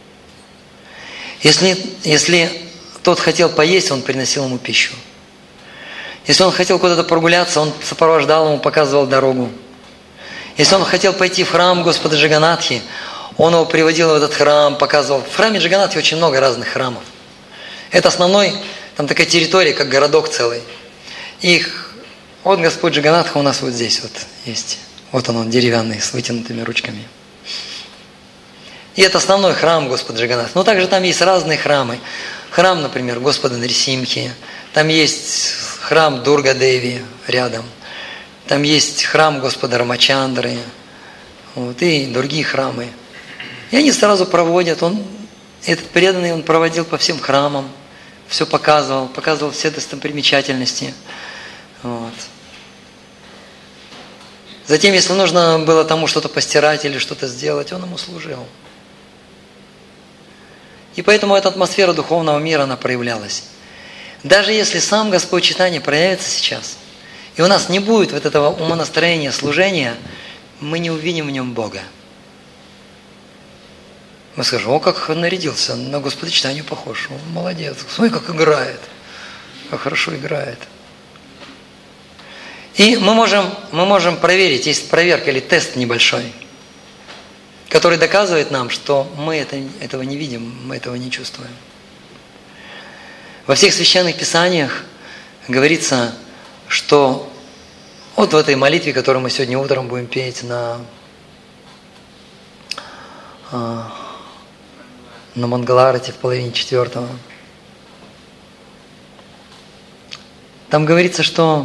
A: Если тот хотел поесть, он приносил ему пищу. Если он хотел куда-то прогуляться, он сопровождал ему, показывал дорогу. Если он хотел пойти в храм Господа Джаганнатхи, он его приводил в этот храм, показывал. В храме Джаганнатхи очень много разных храмов. Это основной, там такая территория, как городок целый. И вот Господь Джаганнатха у нас вот здесь вот есть. Вот он деревянный, с вытянутыми ручками. И это основной храм Господа Джаганнатха. Но также там есть разные храмы. Храм, например, Господа Нарисимхи. Там есть храм Дурга-Деви рядом. Там есть храм Господа Рамачандры. Вот, и другие храмы. И они сразу проводят. Этот преданный, он проводил по всем храмам. Все показывал все достопримечательности. Вот. Затем, если нужно было тому что-то постирать или что-то сделать, он ему служил. И поэтому эта атмосфера духовного мира, она проявлялась. Даже если сам Господь читания проявится сейчас, и у нас не будет вот этого умонастроения, служения, мы не увидим в нем Бога. Мы скажем: о, как нарядился, на Господа читанию похож, он молодец, смотри, как играет, как хорошо играет. И мы можем проверить, есть проверка или тест небольшой, который доказывает нам, что мы этого не видим, мы этого не чувствуем. Во всех священных писаниях говорится, что вот в этой молитве, которую мы сегодня утром будем петь на Мангаларате в половине 4, там говорится, что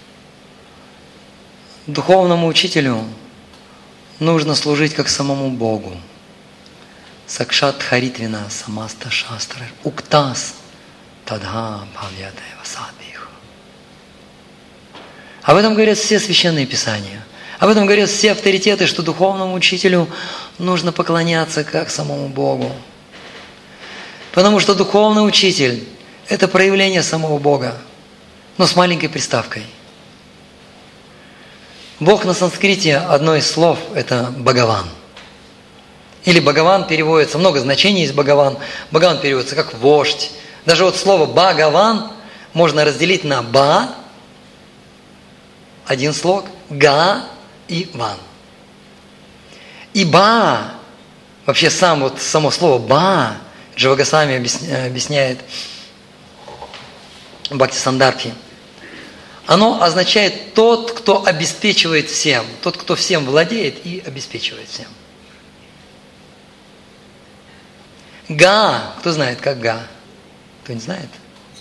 A: духовному учителю нужно служить как самому Богу. Сакшат харитвина самаста шастра уктас тадха бхавьяте васадбих. Об этом говорят все священные писания. Об этом говорят все авторитеты, что духовному учителю нужно поклоняться как самому Богу. Потому что духовный учитель – это проявление самого Бога, но с маленькой приставкой. Бог на санскрите, одно из слов – это Бхагаван. Или Бхагаван переводится, много значений есть Бхагаван. Бхагаван переводится как вождь. Даже вот слово Бхагаван можно разделить на Ба, один слог, Га и Ван. И Ба, вообще само слово Ба, Джива Госвами объясняет Бхакти-Сандарбхи, оно означает тот, кто обеспечивает всем, тот, кто всем владеет и обеспечивает всем. Га, кто знает, как Га? Кто не знает?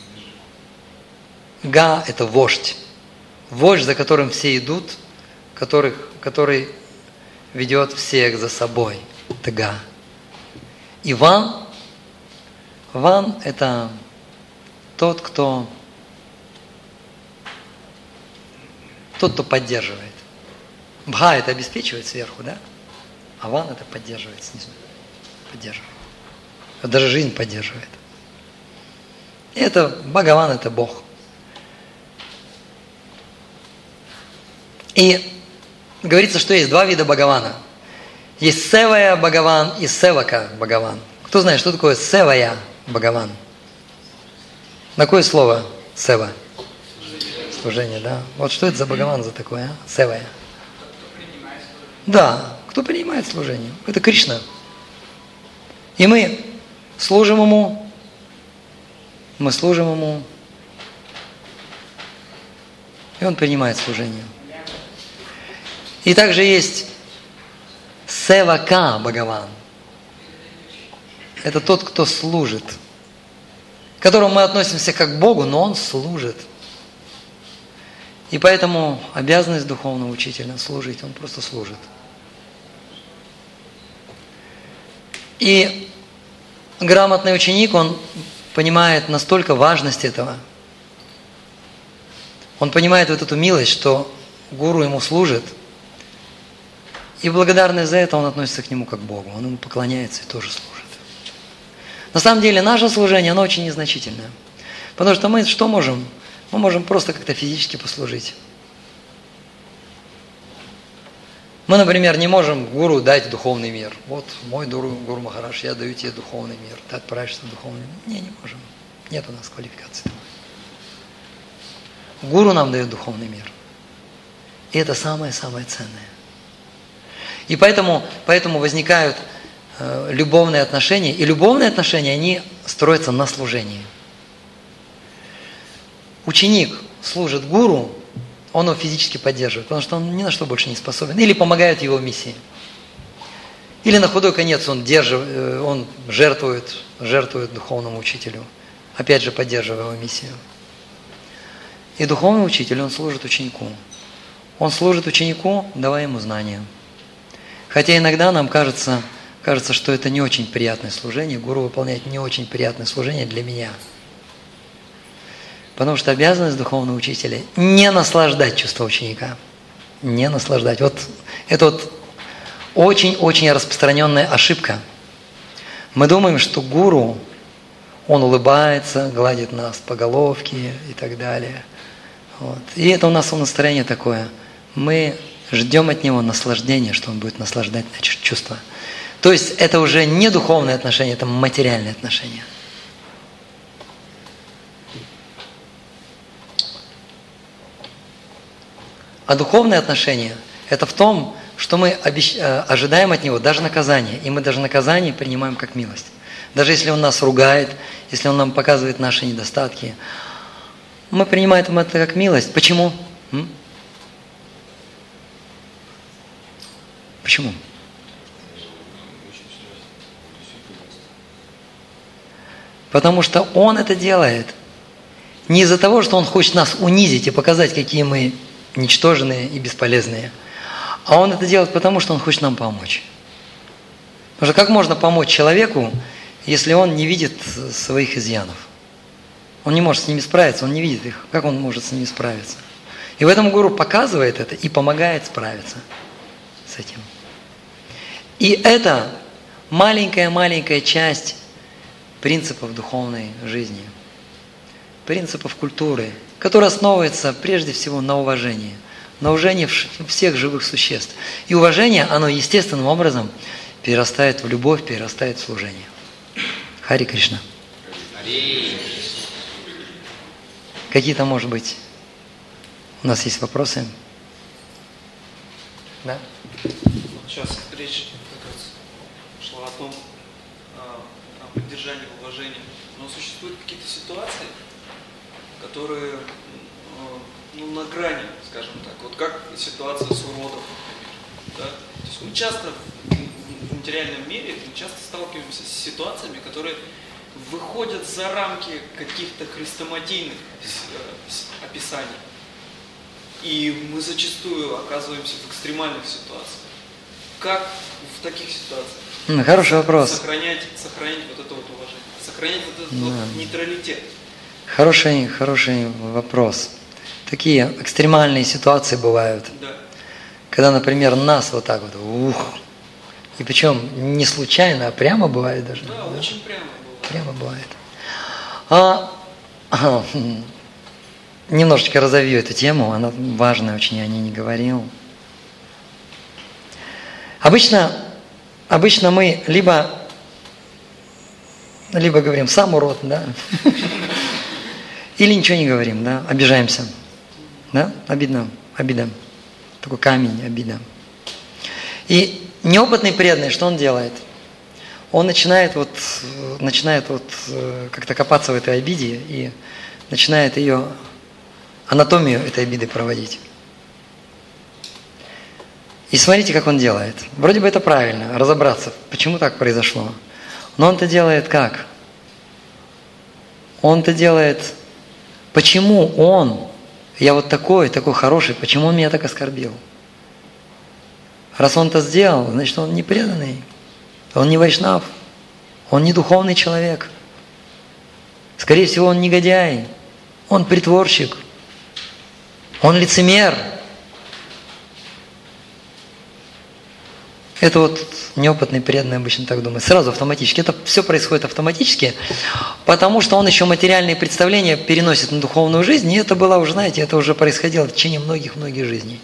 A: Га – это вождь. Вождь, за которым все идут, который ведет всех за собой. Это Га. И Ван – это тот, кто поддерживает. Бха – это обеспечивает сверху, да? А Ван – это поддерживает снизу. Поддерживает. Даже жизнь поддерживает. И это Бхагаван – это Бог. И говорится, что есть два вида Бхагавана. Есть Севая Бхагаван и Севака Бхагаван. Кто знает, что такое Севая Бхагаван? На какое слово Сева? Служение, да? Вот что это за Бхагаван за такое, а? Севая. Да, кто принимает служение? Это Кришна. И мы служим Ему, и Он принимает служение. И также есть Севака Бхагаван. Это тот, кто служит, к которому мы относимся как к Богу, но Он служит. И поэтому обязанность духовного учителя служить, он просто служит. И грамотный ученик, он понимает настолько важность этого. Он понимает вот эту милость, что гуру ему служит. И благодарный за это он относится к нему как к Богу. Он ему поклоняется и тоже служит. На самом деле наше служение, оно очень незначительное. Потому что мы что можем? Мы можем просто как-то физически послужить. Мы, например, не можем гуру дать духовный мир. Вот мой гуру Махарадж, я даю тебе духовный мир. Ты отправишься в духовный мир. Не можем. Нет у нас квалификации. Гуру нам дает духовный мир. И это самое-самое ценное. И поэтому возникают любовные отношения. И любовные отношения, они строятся на служении. Ученик служит гуру, он его физически поддерживает, потому что он ни на что больше не способен. Или помогает его миссии. Или на худой конец он жертвует духовному учителю, опять же поддерживая его миссию. И духовный учитель, он служит ученику. Он служит ученику, давая ему знания. Хотя иногда нам кажется, что это не очень приятное служение, гуру выполняет не очень приятное служение для меня. Потому что обязанность духовного учителя – не наслаждать чувства ученика. не наслаждать. Вот это вот очень-очень распространенная ошибка. Мы думаем, что гуру, он улыбается, гладит нас по головке и так далее. Вот. И это у нас настроение такое. Мы ждем от него наслаждения, что он будет наслаждать наши чувства. То есть это уже не духовные отношения, это материальные отношения. А духовные отношения – это в том, что мы ожидаем от него даже наказания. И мы даже наказание принимаем как милость. Даже если он нас ругает, если он нам показывает наши недостатки, мы принимаем это как милость. Почему? Почему? Потому что он это делает не из-за того, что он хочет нас унизить и показать, какие мы ничтожные и бесполезные. А он это делает потому, что он хочет нам помочь. Потому что как можно помочь человеку, если он не видит своих изъянов? Он не может с ними справиться, он не видит их. Как он может с ними справиться? И в этом гуру показывает это и помогает справиться с этим. И это маленькая-маленькая часть принципов духовной жизни, принципов культуры, которая основывается прежде всего на уважении всех живых существ. И уважение, оно естественным образом перерастает в любовь, перерастает в служение. Хари Кришна. Какие-то, может быть, у нас есть вопросы? Да?
C: Сейчас речь как раз шла о том, о поддержании уважения. Но существуют какие-то ситуации, которые на грани, скажем так. Вот как ситуация с уродом, например. Да? То есть мы часто в материальном мире сталкиваемся с ситуациями, которые выходят за рамки каких-то хрестоматийных описаний. И мы зачастую оказываемся в экстремальных ситуациях. Как в таких ситуациях
A: хороший вопрос.
C: Сохранять вот это вот уважение, сохранять вот этот вот нейтралитет?
A: Хороший вопрос. Такие экстремальные ситуации бывают.
C: Да.
A: Когда, например, нас вот так вот, и причем не случайно, а прямо бывает даже.
C: Да, очень прямо бывает.
A: Прямо бывает. Немножечко разовью эту тему, она важная очень, я о ней не говорил. Обычно мы либо говорим «сам урод», да? Или ничего не говорим, да? Обижаемся. Да? Обида. Такой камень, обида. И неопытный преданный, что он делает? Он начинает как-то копаться в этой обиде и начинает ее анатомию этой обиды проводить. И смотрите, как он делает. Вроде бы это правильно, разобраться, почему так произошло. Но он-то делает как? Он-то делает, почему я вот такой хороший, почему он меня так оскорбил? Раз он это сделал, значит, он не преданный, он не вайшнав, он не духовный человек. Скорее всего, он негодяй, он притворщик, он лицемер. Это вот неопытный преданный обычно так думает. Сразу автоматически. Это все происходит автоматически, потому что он еще материальные представления переносит на духовную жизнь, и это было уже, знаете, это уже происходило в течение многих-многих жизней.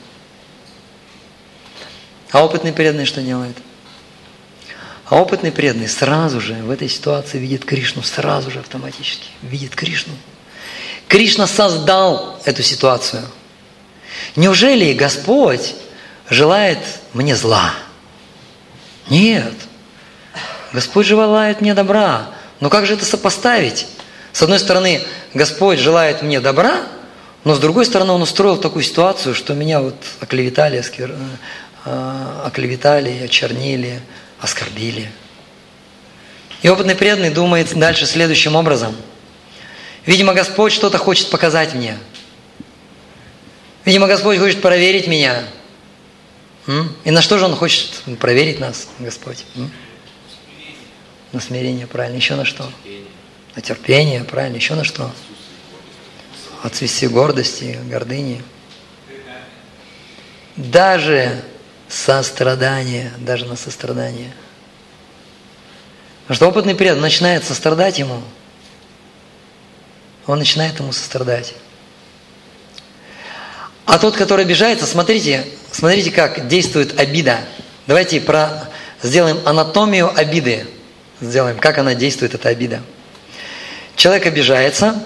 A: А опытный преданный что делает? А опытный преданный сразу же в этой ситуации видит Кришну, сразу же автоматически видит Кришну. Кришна создал эту ситуацию. Неужели Господь желает мне зла? Нет. Господь желает мне добра. Но как же это сопоставить? С одной стороны, Господь желает мне добра, но с другой стороны, Он устроил такую ситуацию, что меня вот оклеветали, очернили, оскорбили. И опытный преданный думает дальше следующим образом. Видимо, Господь что-то хочет показать мне. Видимо, Господь хочет проверить меня. И на что же Он хочет проверить нас, Господь? На смирение, правильно. Еще на что? На терпение, правильно. Еще на что? Отсутствие гордости, гордыни. даже сострадание, даже на сострадание. Потому что опытный преданный начинает сострадать ему, он начинает ему сострадать. А тот, который обижается, смотрите, как действует обида. Давайте сделаем анатомию обиды. Сделаем, как она действует, эта обида. Человек обижается,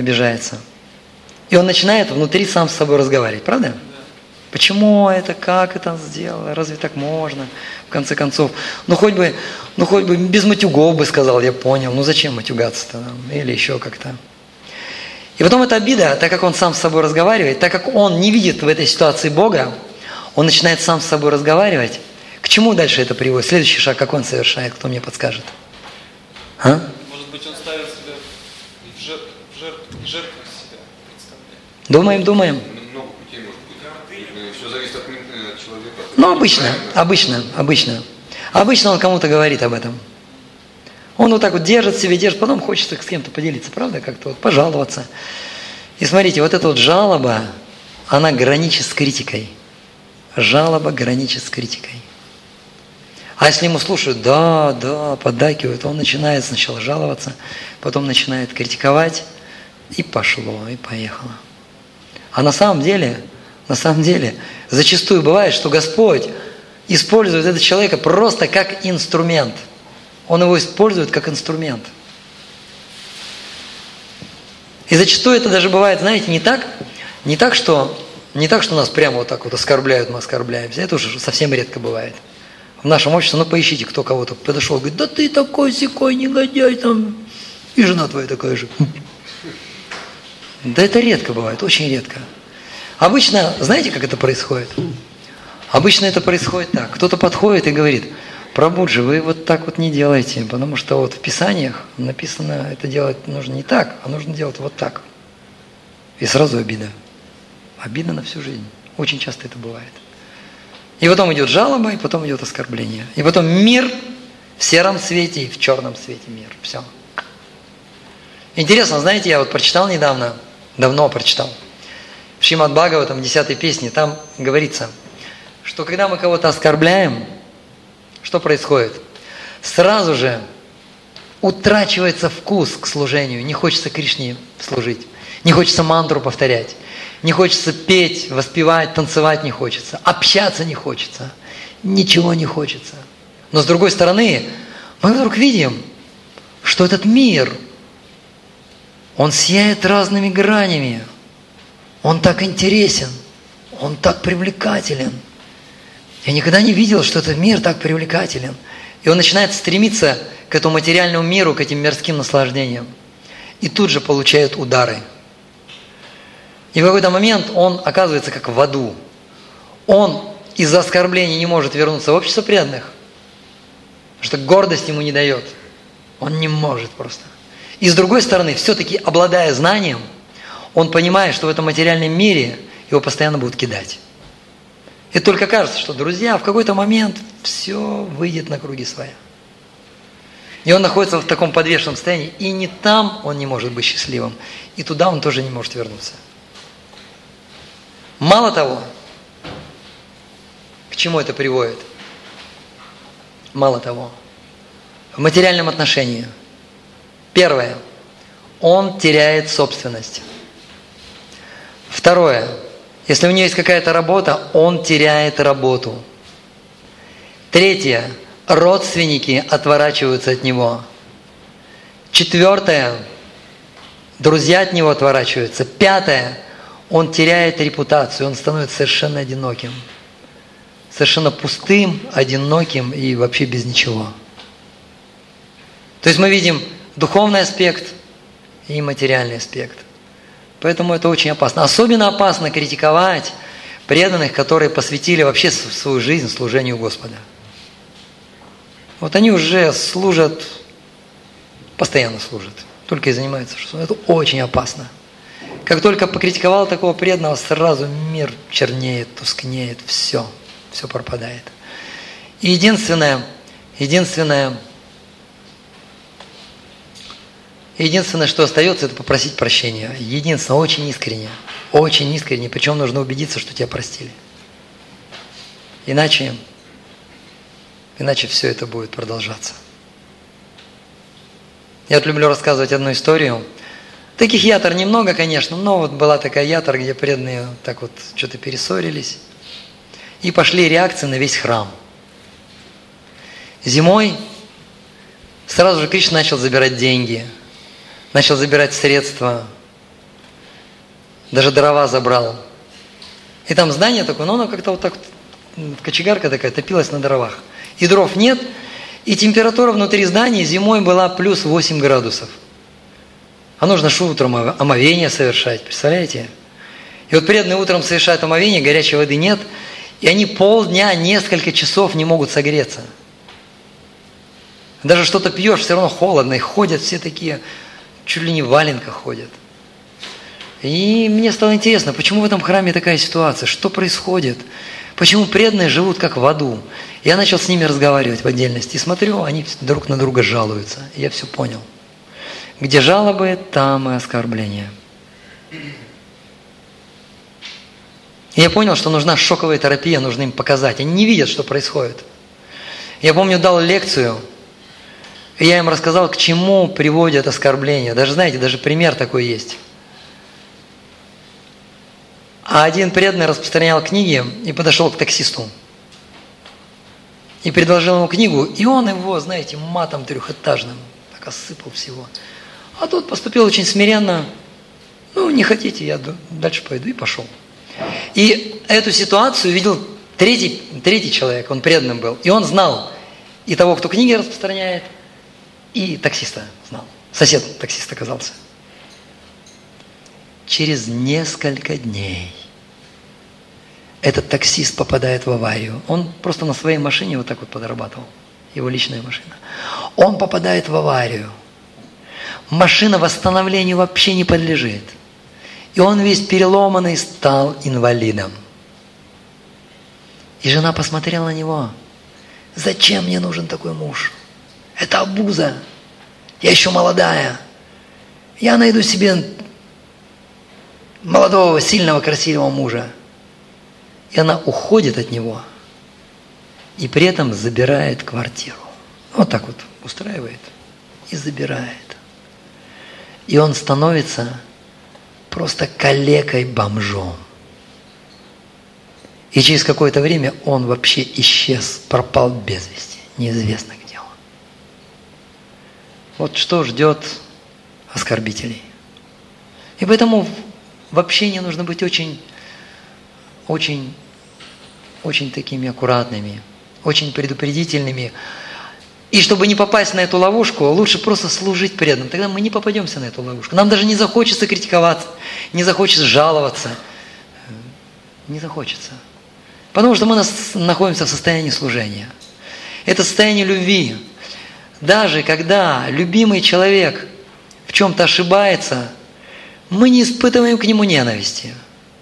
A: и он начинает внутри сам с собой разговаривать, правда? Почему это, как это сделал, разве так можно? В конце концов, ну хоть бы без матюгов бы сказал, я понял, ну зачем матюгаться-то, или еще как-то. И потом эта обида, так как он сам с собой разговаривает, так как он не видит в этой ситуации Бога, он начинает сам с собой разговаривать. К чему дальше это приводит? Следующий шаг, как он совершает, кто мне подскажет? А?
C: Может быть, он ставит себя в жертву себя представляет.
A: Думаем.
D: Много путей может быть. Все зависит от человека.
A: Ну, обычно он кому-то говорит об этом. Он вот так вот держит себе, потом хочется с кем-то поделиться, правда, как-то вот пожаловаться. И смотрите, вот эта вот жалоба, она граничит с критикой. Жалоба граничит с критикой. А если ему слушают, да, поддакивают, он начинает сначала жаловаться, потом начинает критиковать, и пошло, и поехало. А на самом деле, зачастую бывает, что Господь использует этого человека просто как инструмент. Он его использует как инструмент. И зачастую это даже бывает, знаете, не так, что нас прямо вот так вот оскорбляют, мы оскорбляемся. Это уже совсем редко бывает. В нашем обществе, поищите, кто кого-то подошел, говорит, да ты такой-сякой негодяй, там, и жена твоя такая же. Да это редко бывает, очень редко. Обычно, знаете, как это происходит? Обычно это происходит так. Кто-то подходит и говорит, Прабхуджи, вы вот так вот не делайте, потому что вот в Писаниях написано, это делать нужно не так, а нужно делать вот так. И сразу обида. Обида на всю жизнь. Очень часто это бывает. И потом идет жалоба, и потом идет оскорбление. И потом мир в сером свете и в черном свете мир. Все. Интересно, знаете, я вот прочитал недавно, давно прочитал, в Шримад Бхагаватам, 10-й песне, там говорится, что когда мы кого-то оскорбляем, что происходит? Сразу же утрачивается вкус к служению. Не хочется Кришне служить. Не хочется мантру повторять. Не хочется петь, воспевать, танцевать не хочется. Общаться не хочется. Ничего не хочется. Но с другой стороны, мы вдруг видим, что этот мир, он сияет разными гранями. Он так интересен. Он так привлекателен. Я никогда не видел, что этот мир так привлекателен. И он начинает стремиться к этому материальному миру, к этим мирским наслаждениям. И тут же получает удары. И в какой-то момент он оказывается как в аду. Он из-за оскорблений не может вернуться в общество преданных, потому что гордость ему не дает. Он не может просто. И с другой стороны, все-таки обладая знанием, он понимает, что в этом материальном мире его постоянно будут кидать. И только кажется, что, друзья, в какой-то момент все выйдет на круги своя. И он находится в таком подвешенном состоянии, и не там он не может быть счастливым, и туда он тоже не может вернуться. Мало того, к чему это приводит? Мало того, в материальном отношении. Первое, он теряет собственность. Второе, если у него есть какая-то работа, он теряет работу. Третье, родственники отворачиваются от него. Четвертое, друзья от него отворачиваются. Пятое, он теряет репутацию, он становится совершенно одиноким. Совершенно пустым, одиноким и вообще без ничего. То есть мы видим духовный аспект и материальный аспект. Поэтому это очень опасно. Особенно опасно критиковать преданных, которые посвятили вообще свою жизнь служению Господа. Вот они уже служат, постоянно служат, только и занимаются. Это очень опасно. Как только покритиковал такого преданного, сразу мир чернеет, тускнеет, все пропадает. И единственное, что остается, это попросить прощения. Единственное, очень искренне, причем нужно убедиться, что тебя простили. Иначе все это будет продолжаться. Я вот люблю рассказывать одну историю. Таких ятор немного, конечно, но вот была такая ятор, где преданные так вот что-то перессорились. И пошли реакции на весь храм. Зимой сразу же Кришна начал забирать деньги, начал забирать средства, даже дрова забрал. И там здание такое, но оно как-то вот так, кочегарка такая, топилась на дровах. И дров нет, и температура внутри здания зимой была плюс 8 градусов. А нужно же утром омовение совершать, представляете? И вот преданные утром совершают омовение, горячей воды нет, и они полдня, несколько часов не могут согреться. Даже что-то пьешь, все равно холодно, и ходят все такие, чуть ли не в валенках ходят. И мне стало интересно, почему в этом храме такая ситуация, что происходит, почему преданные живут как в аду. Я начал с ними разговаривать в отдельности, и смотрю, они друг на друга жалуются, и я все понял. Где жалобы, там и оскорбления. И я понял, что нужна шоковая терапия, нужно им показать. Они не видят, что происходит. Я помню, дал лекцию, и я им рассказал, к чему приводят оскорбления. Даже, знаете, даже пример такой есть. А один преданный распространял книги и подошел к таксисту. И предложил ему книгу, и он его, знаете, матом трехэтажным так осыпал всего. А тот поступил очень смиренно. Ну, не хотите, я дальше пойду, и пошел. И эту ситуацию видел третий человек, он преданным был. И он знал и того, кто книги распространяет, и таксиста знал. Сосед таксист оказался. Через несколько дней этот таксист попадает в аварию. Он просто на своей машине вот так вот подрабатывал. Его личная машина. Он попадает в аварию. Машина восстановлению вообще не подлежит. И он весь переломанный стал инвалидом. И жена посмотрела на него. Зачем мне нужен такой муж? Это обуза. Я еще молодая. Я найду себе молодого, сильного, красивого мужа. И она уходит от него. И при этом забирает квартиру. Вот так вот устраивает. И забирает. И он становится просто калекой-бомжом. И через какое-то время он вообще исчез, пропал без вести. Неизвестно где он. Вот что ждет оскорбителей. И поэтому в общении нужно быть очень такими аккуратными, очень предупредительными. И чтобы не попасть на эту ловушку, лучше просто служить преданным. Тогда мы не попадемся на эту ловушку. Нам даже не захочется критиковаться, не захочется жаловаться. Не захочется. Потому что мы находимся в состоянии служения. Это состояние любви. Даже когда любимый человек в чем-то ошибается, мы не испытываем к нему ненависти.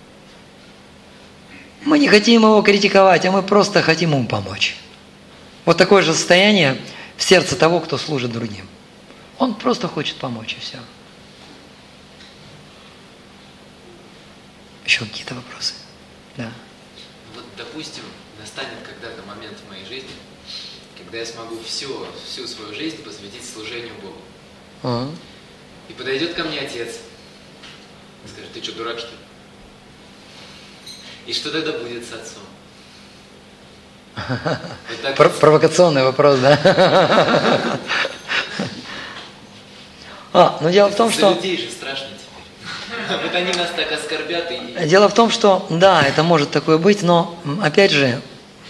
A: Мы не хотим его критиковать, а мы просто хотим ему помочь. Вот такое же состояние в сердце того, кто служит другим. Он просто хочет помочь, и все. Еще какие-то вопросы? Да.
B: Вот, допустим, настанет когда-то момент в моей жизни, когда я смогу всю свою жизнь посвятить служению Богу.
A: А-а.
B: И подойдет ко мне отец и скажет: ты что, дурак, что ли? И что тогда будет с отцом?
A: Провокационный вопрос, да? Но дело в том, что...
B: За людей же страшно теперь. Вот они нас так оскорбят и...
A: Дело в том, что, да, это может такое быть, но, опять же,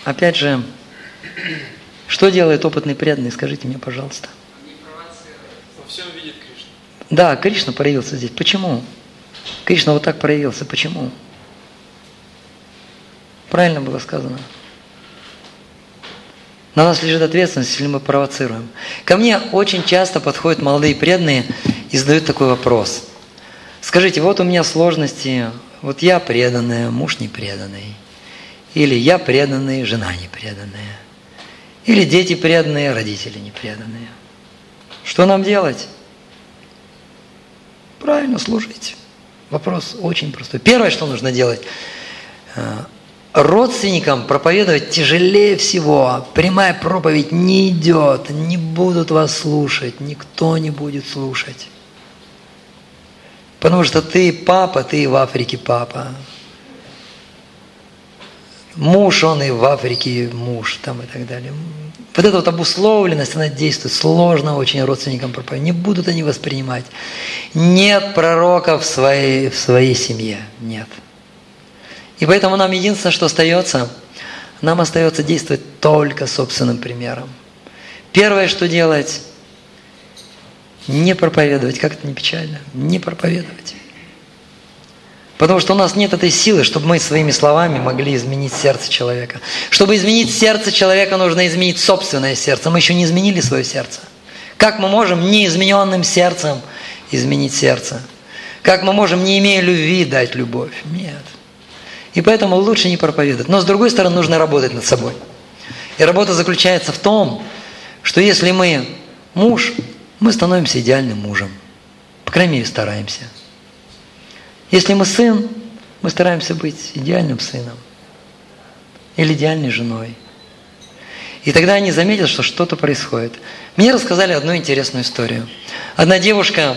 A: что делает опытный преданный, скажите мне, пожалуйста.
C: Во всем видит Кришна.
A: Да, Кришна проявился здесь. Почему? Кришна вот так проявился. Почему? Правильно было сказано. На нас лежит ответственность, если мы провоцируем. Ко мне очень часто подходят молодые преданные и задают такой вопрос. Скажите, вот у меня сложности, вот я преданная, муж не преданный. Или я преданный, жена не преданная. Или дети преданные, родители не преданные. Что нам делать? Правильно служить. Вопрос очень простой. Первое, что нужно делать, родственникам проповедовать тяжелее всего. Прямая проповедь не идет, не будут вас слушать, никто не будет слушать. Потому что ты папа, ты и в Африке папа. Муж, он и в Африке муж, там и так далее. Вот эта вот обусловленность, она действует сложно очень родственникам проповедовать. Не будут они воспринимать. Нет пророка в своей семье, нет. И поэтому нам единственное, что остается, нам остается действовать только собственным примером. Первое, что делать, не проповедовать. Как это не печально? Не проповедовать. Потому что у нас нет этой силы, чтобы мы своими словами могли изменить сердце человека. Чтобы изменить сердце человека, нужно изменить собственное сердце. Мы еще не изменили свое сердце. Как мы можем неизмененным сердцем изменить сердце? Как мы можем, не имея любви, дать любовь? Нет. И поэтому лучше не проповедовать. Но с другой стороны, нужно работать над собой. И работа заключается в том, что если мы муж, мы становимся идеальным мужем. По крайней мере, стараемся. Если мы сын, мы стараемся быть идеальным сыном. Или идеальной женой. И тогда они заметят, что что-то происходит. Мне рассказали одну интересную историю. Одна девушка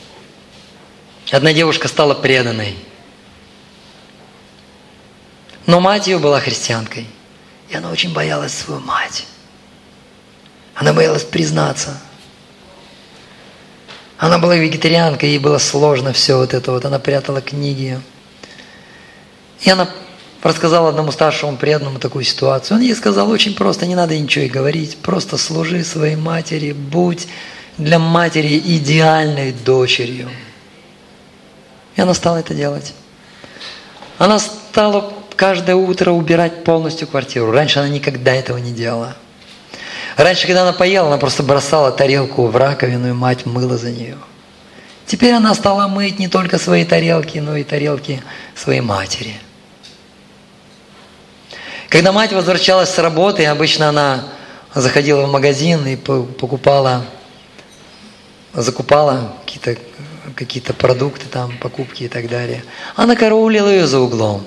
A: стала преданной. Но мать ее была христианкой. И она очень боялась свою мать. Она боялась признаться. Она была вегетарианкой, ей было сложно все вот это вот. Она прятала книги. И она рассказала одному старшему преданному такую ситуацию. Он ей сказал очень просто, не надо ничего и говорить. Просто служи своей матери, будь для матери идеальной дочерью. И она стала это делать. Она стала каждое утро убирать полностью квартиру. Раньше она никогда этого не делала. Раньше, когда она поела, она просто бросала тарелку в раковину, и мать мыла за нее. Теперь она стала мыть не только свои тарелки, но и тарелки своей матери. Когда мать возвращалась с работы, обычно она заходила в магазин и закупала какие-то продукты, там, покупки и так далее. Она караулила ее за углом.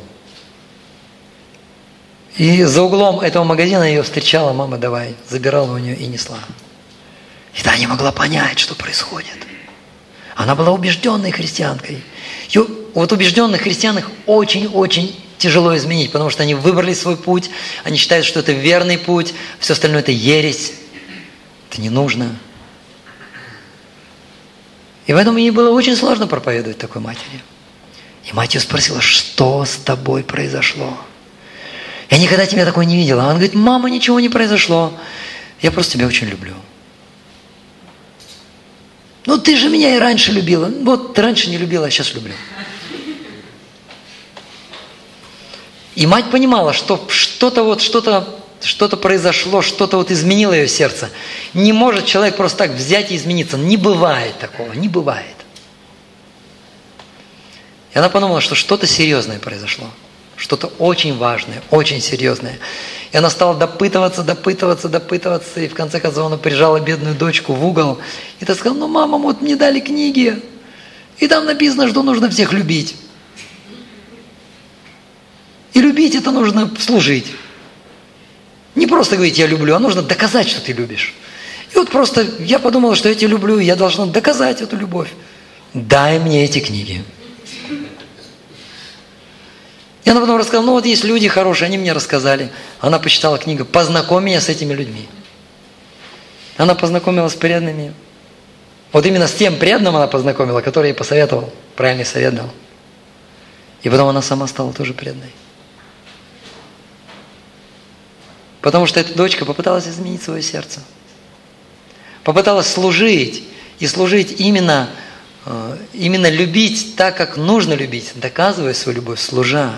A: И за углом этого магазина ее встречала: мама, давай, забирала у нее и несла. И та не могла понять, что происходит. Она была убежденной христианкой. И вот убежденных христиан очень-очень тяжело изменить, потому что они выбрали свой путь, они считают, что это верный путь, все остальное это ересь, это не нужно. И поэтому ей было очень сложно проповедовать такой матери. И мать ее спросила: что с тобой произошло? Я никогда тебя такой не видела. Она говорит: мама, ничего не произошло. Я просто тебя очень люблю. Ну ты же меня и раньше любила. Вот ты раньше не любила, а сейчас люблю. И мать понимала, что что-то произошло, что-то вот изменило ее сердце. Не может человек просто так взять и измениться. Не бывает такого, не бывает. И она подумала, что что-то серьезное произошло. Что-то очень важное, очень серьезное. И она стала допытываться. И в конце концов она прижала бедную дочку в угол. И та сказала: ну, мама, вот мне дали книги. И там написано, что нужно всех любить. И любить это нужно служить. Не просто говорить «я люблю», а нужно доказать, что ты любишь. И вот просто я подумала, что я тебя люблю, и я должна доказать эту любовь. Дай мне эти книги. И она потом рассказала: ну вот есть люди хорошие, они мне рассказали. Она почитала книгу «Познакомь меня с этими людьми». Она познакомилась с преданными. Вот именно с тем преданным она познакомила, который ей посоветовал, правильный совет дал. И потом она сама стала тоже преданной. Потому что эта дочка попыталась изменить свое сердце. Попыталась служить. И служить именно любить так, как нужно любить, доказывая свою любовь, служа.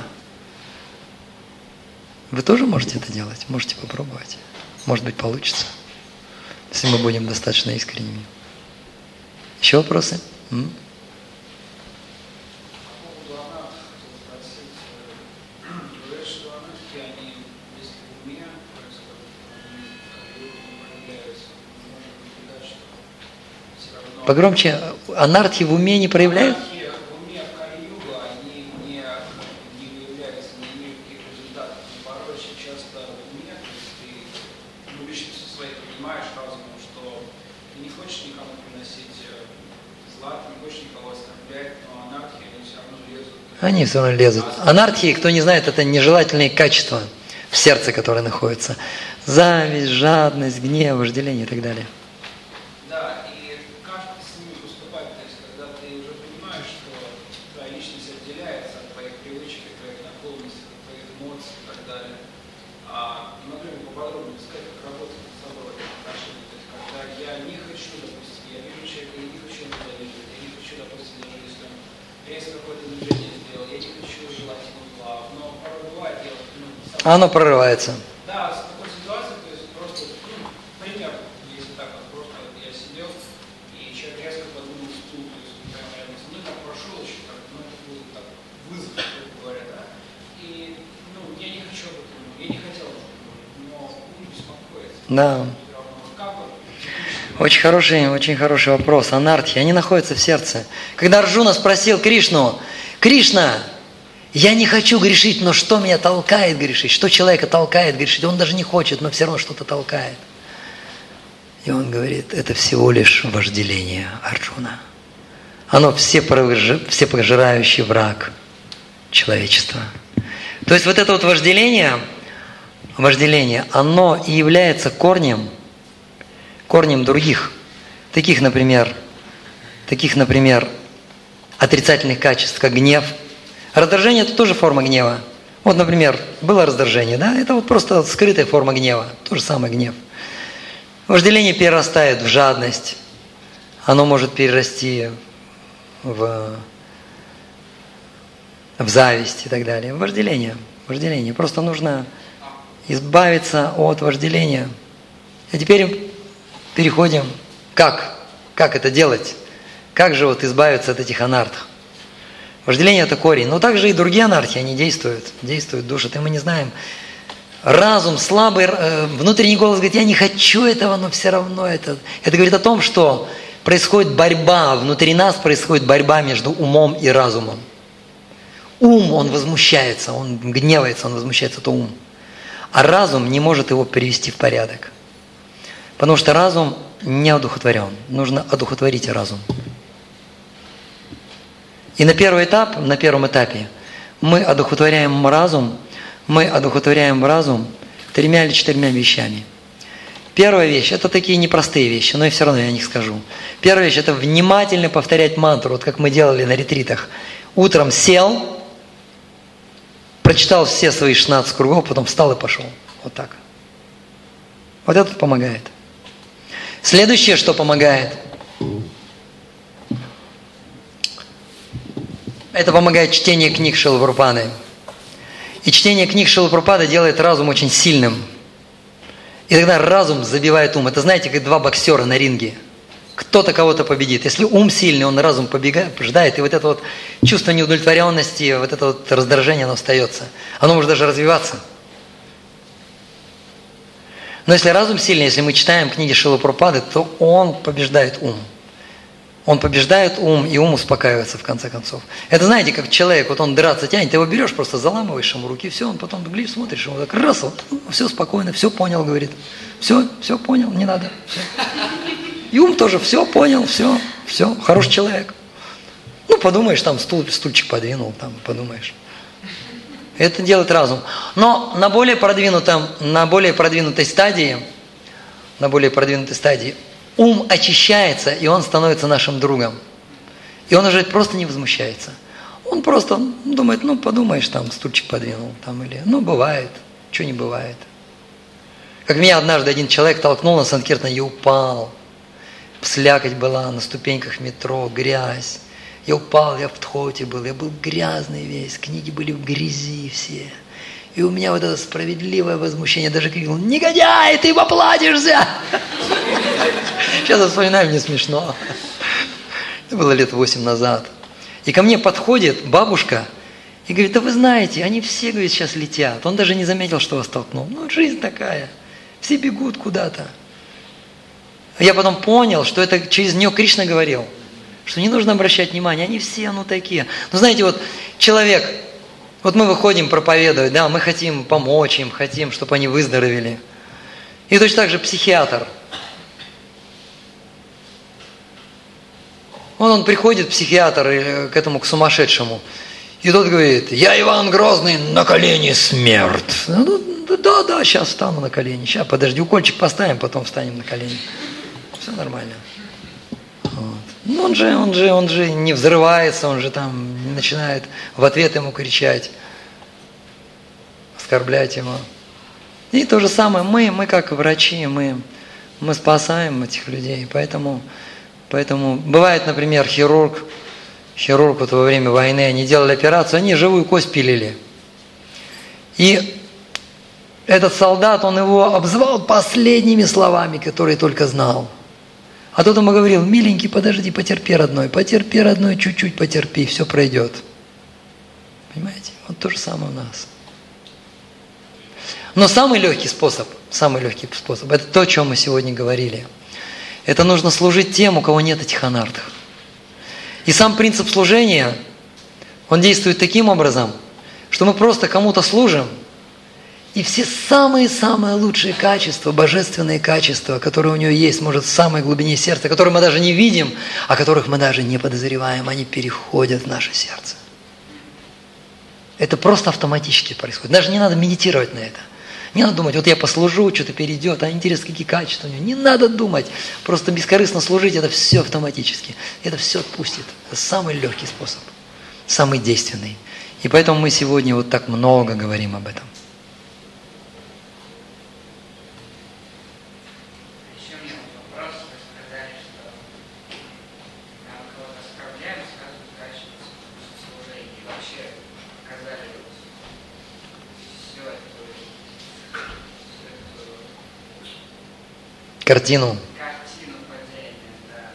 A: Вы тоже можете это делать, можете попробовать. Может быть, получится, если мы будем достаточно искренними. Еще вопросы? Погромче. Анархии в уме не проявляют?
E: В уме Кали-юга они не выявляются, не имеют никаких результатов. понимаешь разумом, что ты не хочешь никому приносить зла, ты не хочешь никого оскорблять, но анархии, они все равно лезут.
A: Они все равно лезут. Анархии, кто не знает, это нежелательные качества в сердце, которые находятся. Зависть, жадность, гнев, вожделение и так далее.
E: Да, и как с ними поступать, то есть когда ты уже понимаешь, что твоя личность отделяется от твоих привычек, от твоих наклонностей, от твоих эмоций и так далее. Не могли бы поподробнее сказать, как работать с собой в отношениях, то есть когда я не хочу, допустим, я вижу человека, я не хочу ему доверять, я не хочу, допустим, даже если он резко какое-то движение сделал, я не хочу желать ему зла, но порой бывает дело,
A: Оно прорывается.
E: Да, с такой ситуацией, то есть просто, пример, если так вот, просто я сидел, и человек резко подвинул стул, то есть он прямо рядом со мной так прошел еще, так, это был так вызов, грубо говоря, да, и, я не хочу об этом, я не хотел об этом говорить, но ум беспокоится.
A: Да.
E: Как вот?
A: Очень хороший вопрос. Анархии, они находятся в сердце. Когда Арджуна спросил Кришну: Кришна, я не хочу грешить, но что меня толкает грешить? Что человека толкает грешить? Он даже не хочет, но все равно что-то толкает. И он говорит: это всего лишь вожделение, Арджуна. Оно всепожирающий враг человечества. То есть вот это вот вожделение, оно и является корнем других, таких, например, отрицательных качеств, как гнев. Раздражение – это тоже форма гнева. Вот, например, было раздражение, да? Это вот просто скрытая форма гнева, то же самое гнев. Вожделение перерастает в жадность, оно может перерасти в зависть и так далее. Вожделение. Просто нужно избавиться от вожделения. А теперь переходим, как это делать? Как же вот избавиться от этих анарх? Вожделение – это корень. Но также и другие анархии, они действуют душат, и мы не знаем. Разум слабый, внутренний голос говорит: я не хочу этого, но все равно это. Это говорит о том, что происходит борьба, внутри нас происходит борьба между умом и разумом. Ум, он возмущается, он гневается, он возмущается, это ум. А разум не может его привести в порядок. Потому что разум не одухотворен. Нужно одухотворить разум. И на первом этапе мы одухотворяем разум 3 или 4 вещами. Первая вещь – это такие непростые вещи, но и все равно я о них скажу. Первая вещь – это внимательно повторять мантру, вот как мы делали на ретритах. Утром сел, прочитал все свои 16 кругов, потом встал и пошел. Вот так. Вот это помогает. Следующее, что помогает, это помогает чтение книг Шрилы Прабхупады. И чтение книг Шрилы Прабхупады делает разум очень сильным. И тогда разум забивает ум. Это, знаете, как 2 боксера на ринге. Кто-то кого-то победит. Если ум сильный, он разум побеждает. И вот это вот чувство неудовлетворенности, вот это вот раздражение, оно остается. Оно может даже развиваться. Но если разум сильный, если мы читаем книги Шрилы Прабхупады, то он побеждает ум. Он побеждает ум, и ум успокаивается в конце концов. Это, знаете, как человек, вот он драться тянет, ты его берешь, просто заламываешь ему руки, все, он потом глядишь, смотришь, ему так раз, вот, все спокойно, все понял, говорит. Все понял, не надо. Все. И ум тоже все понял, все, хороший человек. Подумаешь, там стульчик подвинул, там подумаешь. Это делает разум. Но на более продвинутой стадии ум очищается, и он становится нашим другом. И он уже просто не возмущается. Он просто думает, подумаешь, там стульчик подвинул, там или, бывает, что не бывает. Как меня однажды один человек толкнул на Санкиртан, я упал. Слякоть была на ступеньках метро, грязь. Я упал, я в тхоте был, я был грязный весь, книги были в грязи все. И у меня вот это справедливое возмущение, даже крикнул: негодяй, ты поплатишься! Сейчас я вспоминаю, мне смешно. Это было лет 8 назад. И ко мне подходит бабушка и говорит: да вы знаете, они все, говорит, сейчас летят. Он даже не заметил, что вас толкнул. Жизнь такая. Все бегут куда-то. Я потом понял, что это через нее Кришна говорил, что не нужно обращать внимание, они все, такие. Знаете, вот человек, вот мы выходим проповедовать, да, мы хотим помочь им, хотим, чтобы они выздоровели. И точно так же психиатр. Он приходит, психиатр, к этому, к сумасшедшему. И тот говорит: я Иван Грозный, на колени смерть. Да, сейчас встану на колени. Сейчас, подожди, укольчик поставим, потом встанем на колени. Все нормально. Вот. Но он же не взрывается, он же там не начинает в ответ ему кричать, оскорблять его. И то же самое, мы как врачи, мы спасаем этих людей. Поэтому бывает, например, хирург вот во время войны, они делали операцию, они живую кость пилили. И этот солдат, он его обзывал последними словами, которые только знал. А тот ему говорил: миленький, подожди, потерпи, родной, чуть-чуть потерпи, все пройдет. Понимаете? Вот то же самое у нас. Но самый легкий способ, это то, о чем мы сегодня говорили. Это нужно служить тем, у кого нет этих анартов. И сам принцип служения, он действует таким образом, что мы просто кому-то служим, и все самые-самые лучшие качества, божественные качества, которые у него есть, может, в самой глубине сердца, которые мы даже не видим, о которых мы даже не подозреваем, они переходят в наше сердце. Это просто автоматически происходит. Даже не надо медитировать на это. Не надо думать: вот я послужу, что-то перейдет, а интересно, какие качества у него. Не надо думать. Просто бескорыстно служить, это все автоматически. Это все отпустит. Это самый легкий способ, самый действенный. И поэтому мы сегодня вот так много говорим об этом. Картину
E: падения, да.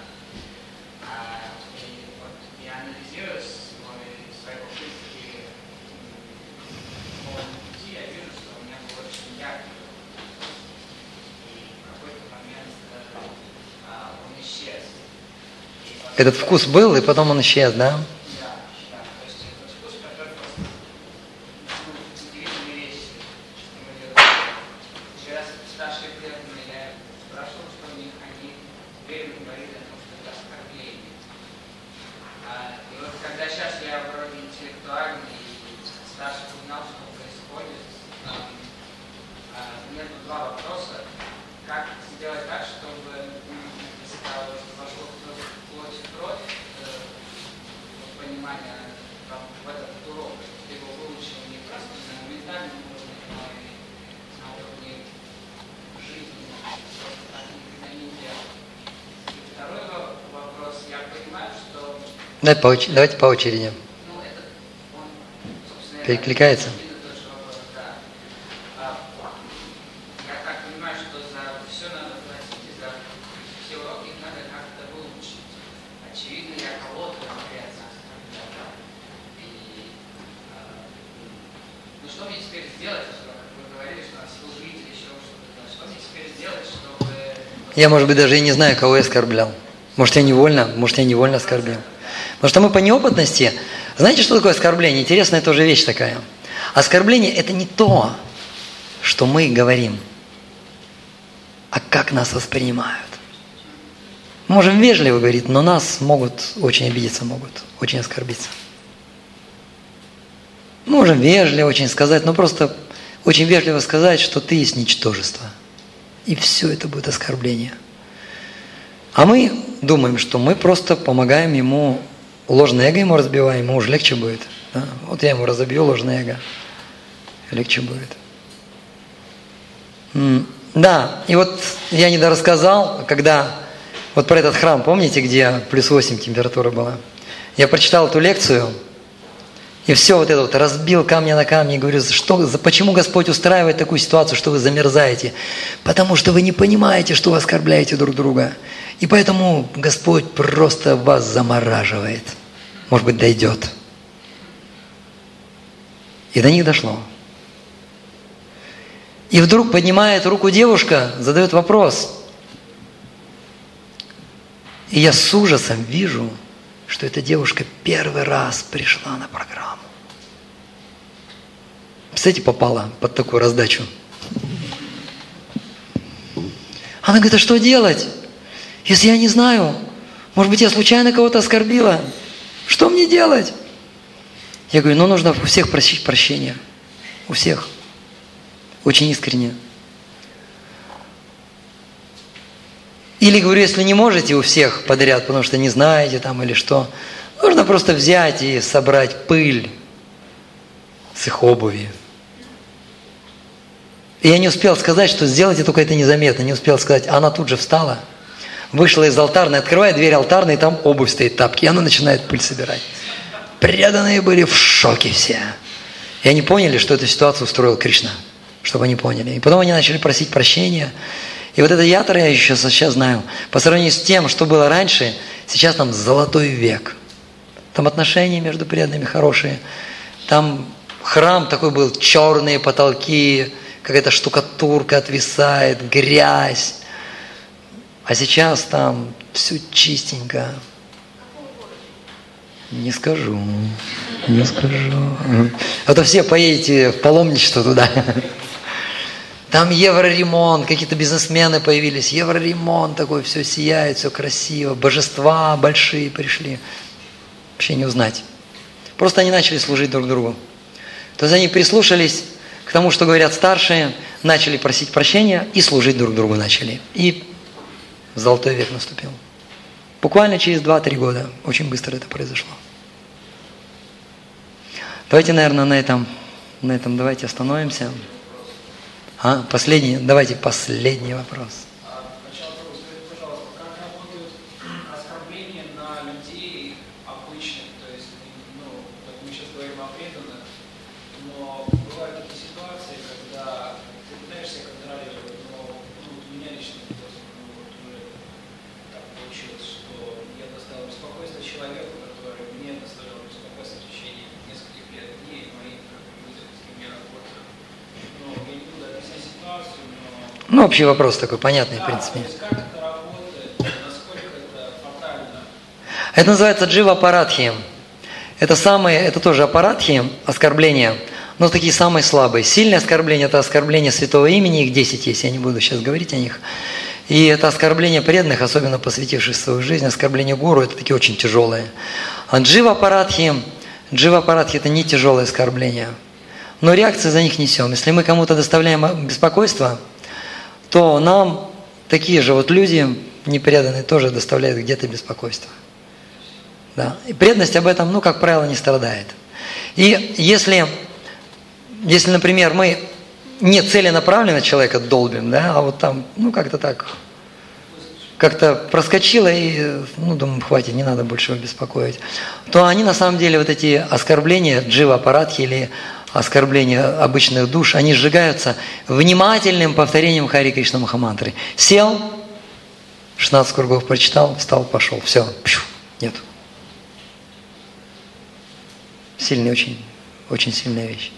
E: И я анализирую свои попытки по новому пути, я вижу, что у меня был очень яркий опыт. И в какой-то момент он исчез.
A: Этот вкус был, и потом он исчез, да?
E: Да. То есть этот вкус, который просто удивительные вещи стимулирует. Сейчас старшие преданные, я спрашивал, что у них, они уверенно говорили о том, что это оскорбление. И вот когда сейчас я вроде интеллектуальный и старший узнал, что происходит, у меня тут два вопроса. Как сделать так, чтобы это стало, вошло в плоть и кровь, понимание там, в этот урок, ты его выучил не просто на ментальном уровне, но и на уровне жизни, просто так никогда не делал. И второй вопрос, я понимаю, что...
A: Давайте по очереди.
E: Ну, это, он, собственно,
A: Перекликается.
E: это тот же вопрос, да. Я так понимаю, что за все надо платить, и за все уроки их надо как-то выучить. Очевидно, я кого-то конкретно оскорблял. Ну что мне теперь сделать, как вы говорили, что надо служить или еще что-то? Что мне теперь сделать, чтобы...
A: Я, может быть, даже и не знаю, кого я оскорблял. Может, я невольно оскорбил. Потому что мы по неопытности... Знаете, что такое оскорбление? Интересная тоже вещь такая. Оскорбление – это не то, что мы говорим, а как нас воспринимают. Мы можем вежливо говорить, но нас могут очень обидеться, могут очень оскорбиться. Мы можем вежливо очень сказать, но просто очень вежливо сказать, что ты есть ничтожество. И все это будет оскорбление. А мы думаем, что мы просто помогаем ему, ложное эго ему разбиваем, ему уже легче будет. Да? Вот я ему разобью ложное эго, легче будет. Да, и вот я недорассказал, когда вот про этот храм, помните, где +8 температура была? Я прочитал эту лекцию, и все вот это вот разбил камня на камни, и говорю: почему Господь устраивает такую ситуацию, что вы замерзаете? Потому что вы не понимаете, что вы оскорбляете друг друга. И поэтому Господь просто вас замораживает. Может быть, дойдет. И до них дошло. И вдруг поднимает руку девушка, задает вопрос. И я с ужасом вижу, что эта девушка первый раз пришла на программу. Представляете, попала под такую раздачу. Она говорит: а что делать, если я не знаю, Может быть, я случайно кого-то оскорбила? Что мне делать? Я говорю, ну нужно у всех просить прощения. У всех. Очень искренне. Или говорю, если не можете у всех подряд, потому что не знаете там или что, нужно просто взять и собрать пыль с их обуви. И я не успел сказать, что сделайте только это незаметно. Не успел сказать, она тут же встала, вышла из алтарной, открывает дверь алтарной, и там обувь стоит, тапки, и она начинает пыль собирать. Преданные были в шоке все. И они поняли, что эту ситуацию устроил Кришна, чтобы они поняли. И потом они начали просить прощения. И вот это ятра я еще сейчас знаю. По сравнению с тем, что было раньше, сейчас там золотой век. Там отношения между преданными хорошие. Там храм такой был, черные потолки, какая-то штукатурка отвисает, грязь. А сейчас там все чистенько. Не скажу. А то все поедете в паломничество туда. Там евроремонт, какие-то бизнесмены появились, евроремонт такой, все сияет, все красиво, божества большие пришли. Вообще не узнать. Просто они начали служить друг другу. То есть они прислушались к тому, что говорят старшие, начали просить прощения и служить друг другу начали. И золотой век наступил. Буквально через 2-3 года. Очень быстро это произошло. Давайте, наверное, на этом давайте остановимся. Давайте последний вопрос.
E: Сначала скажите, пожалуйста, как работают оскорбления на людей обычных, то есть, как мы сейчас говорим о преданных, но бывают такие ситуации, когда ты пытаешься контролировать, но у меня лично уже так получилось, что я доставил беспокойство человеку, который мне доставлял беспокойство в течение нескольких лет дней, моих людях, с кем я работаю. Но я не буду объяснять ситуацию, но...
A: Ну, общий вопрос такой, понятный, в принципе.
E: То есть как это работает, насколько это фатально?
A: Это называется джива-апаратхи. Это тоже апаратхи, оскорбления, но такие самые слабые. Сильные оскорбления – это оскорбление святого имени, их 10 есть, я не буду сейчас говорить о них. И это оскорбление преданных, особенно посвятивших свою жизнь, оскорбление гуру – это такие очень тяжелые. А джива-апаратхи – это не тяжелые оскорбления. Но реакции за них несем. Если мы кому-то доставляем беспокойство, то нам такие же вот люди, непреданные, тоже доставляют где-то беспокойство. Да. И преданность об этом, как правило, не страдает. И если, например, мы не целенаправленно человека долбим, да, а вот там, как-то так, как-то проскочило и, думаю, хватит, не надо больше его беспокоить, то они на самом деле, вот эти оскорбления, джива-апаратхи или оскорбления обычных душ, они сжигаются внимательным повторением Хари Кришна Махамантры. Сел, 16 кругов прочитал, встал, пошел, все, нет. Сильная, очень, очень сильная вещь.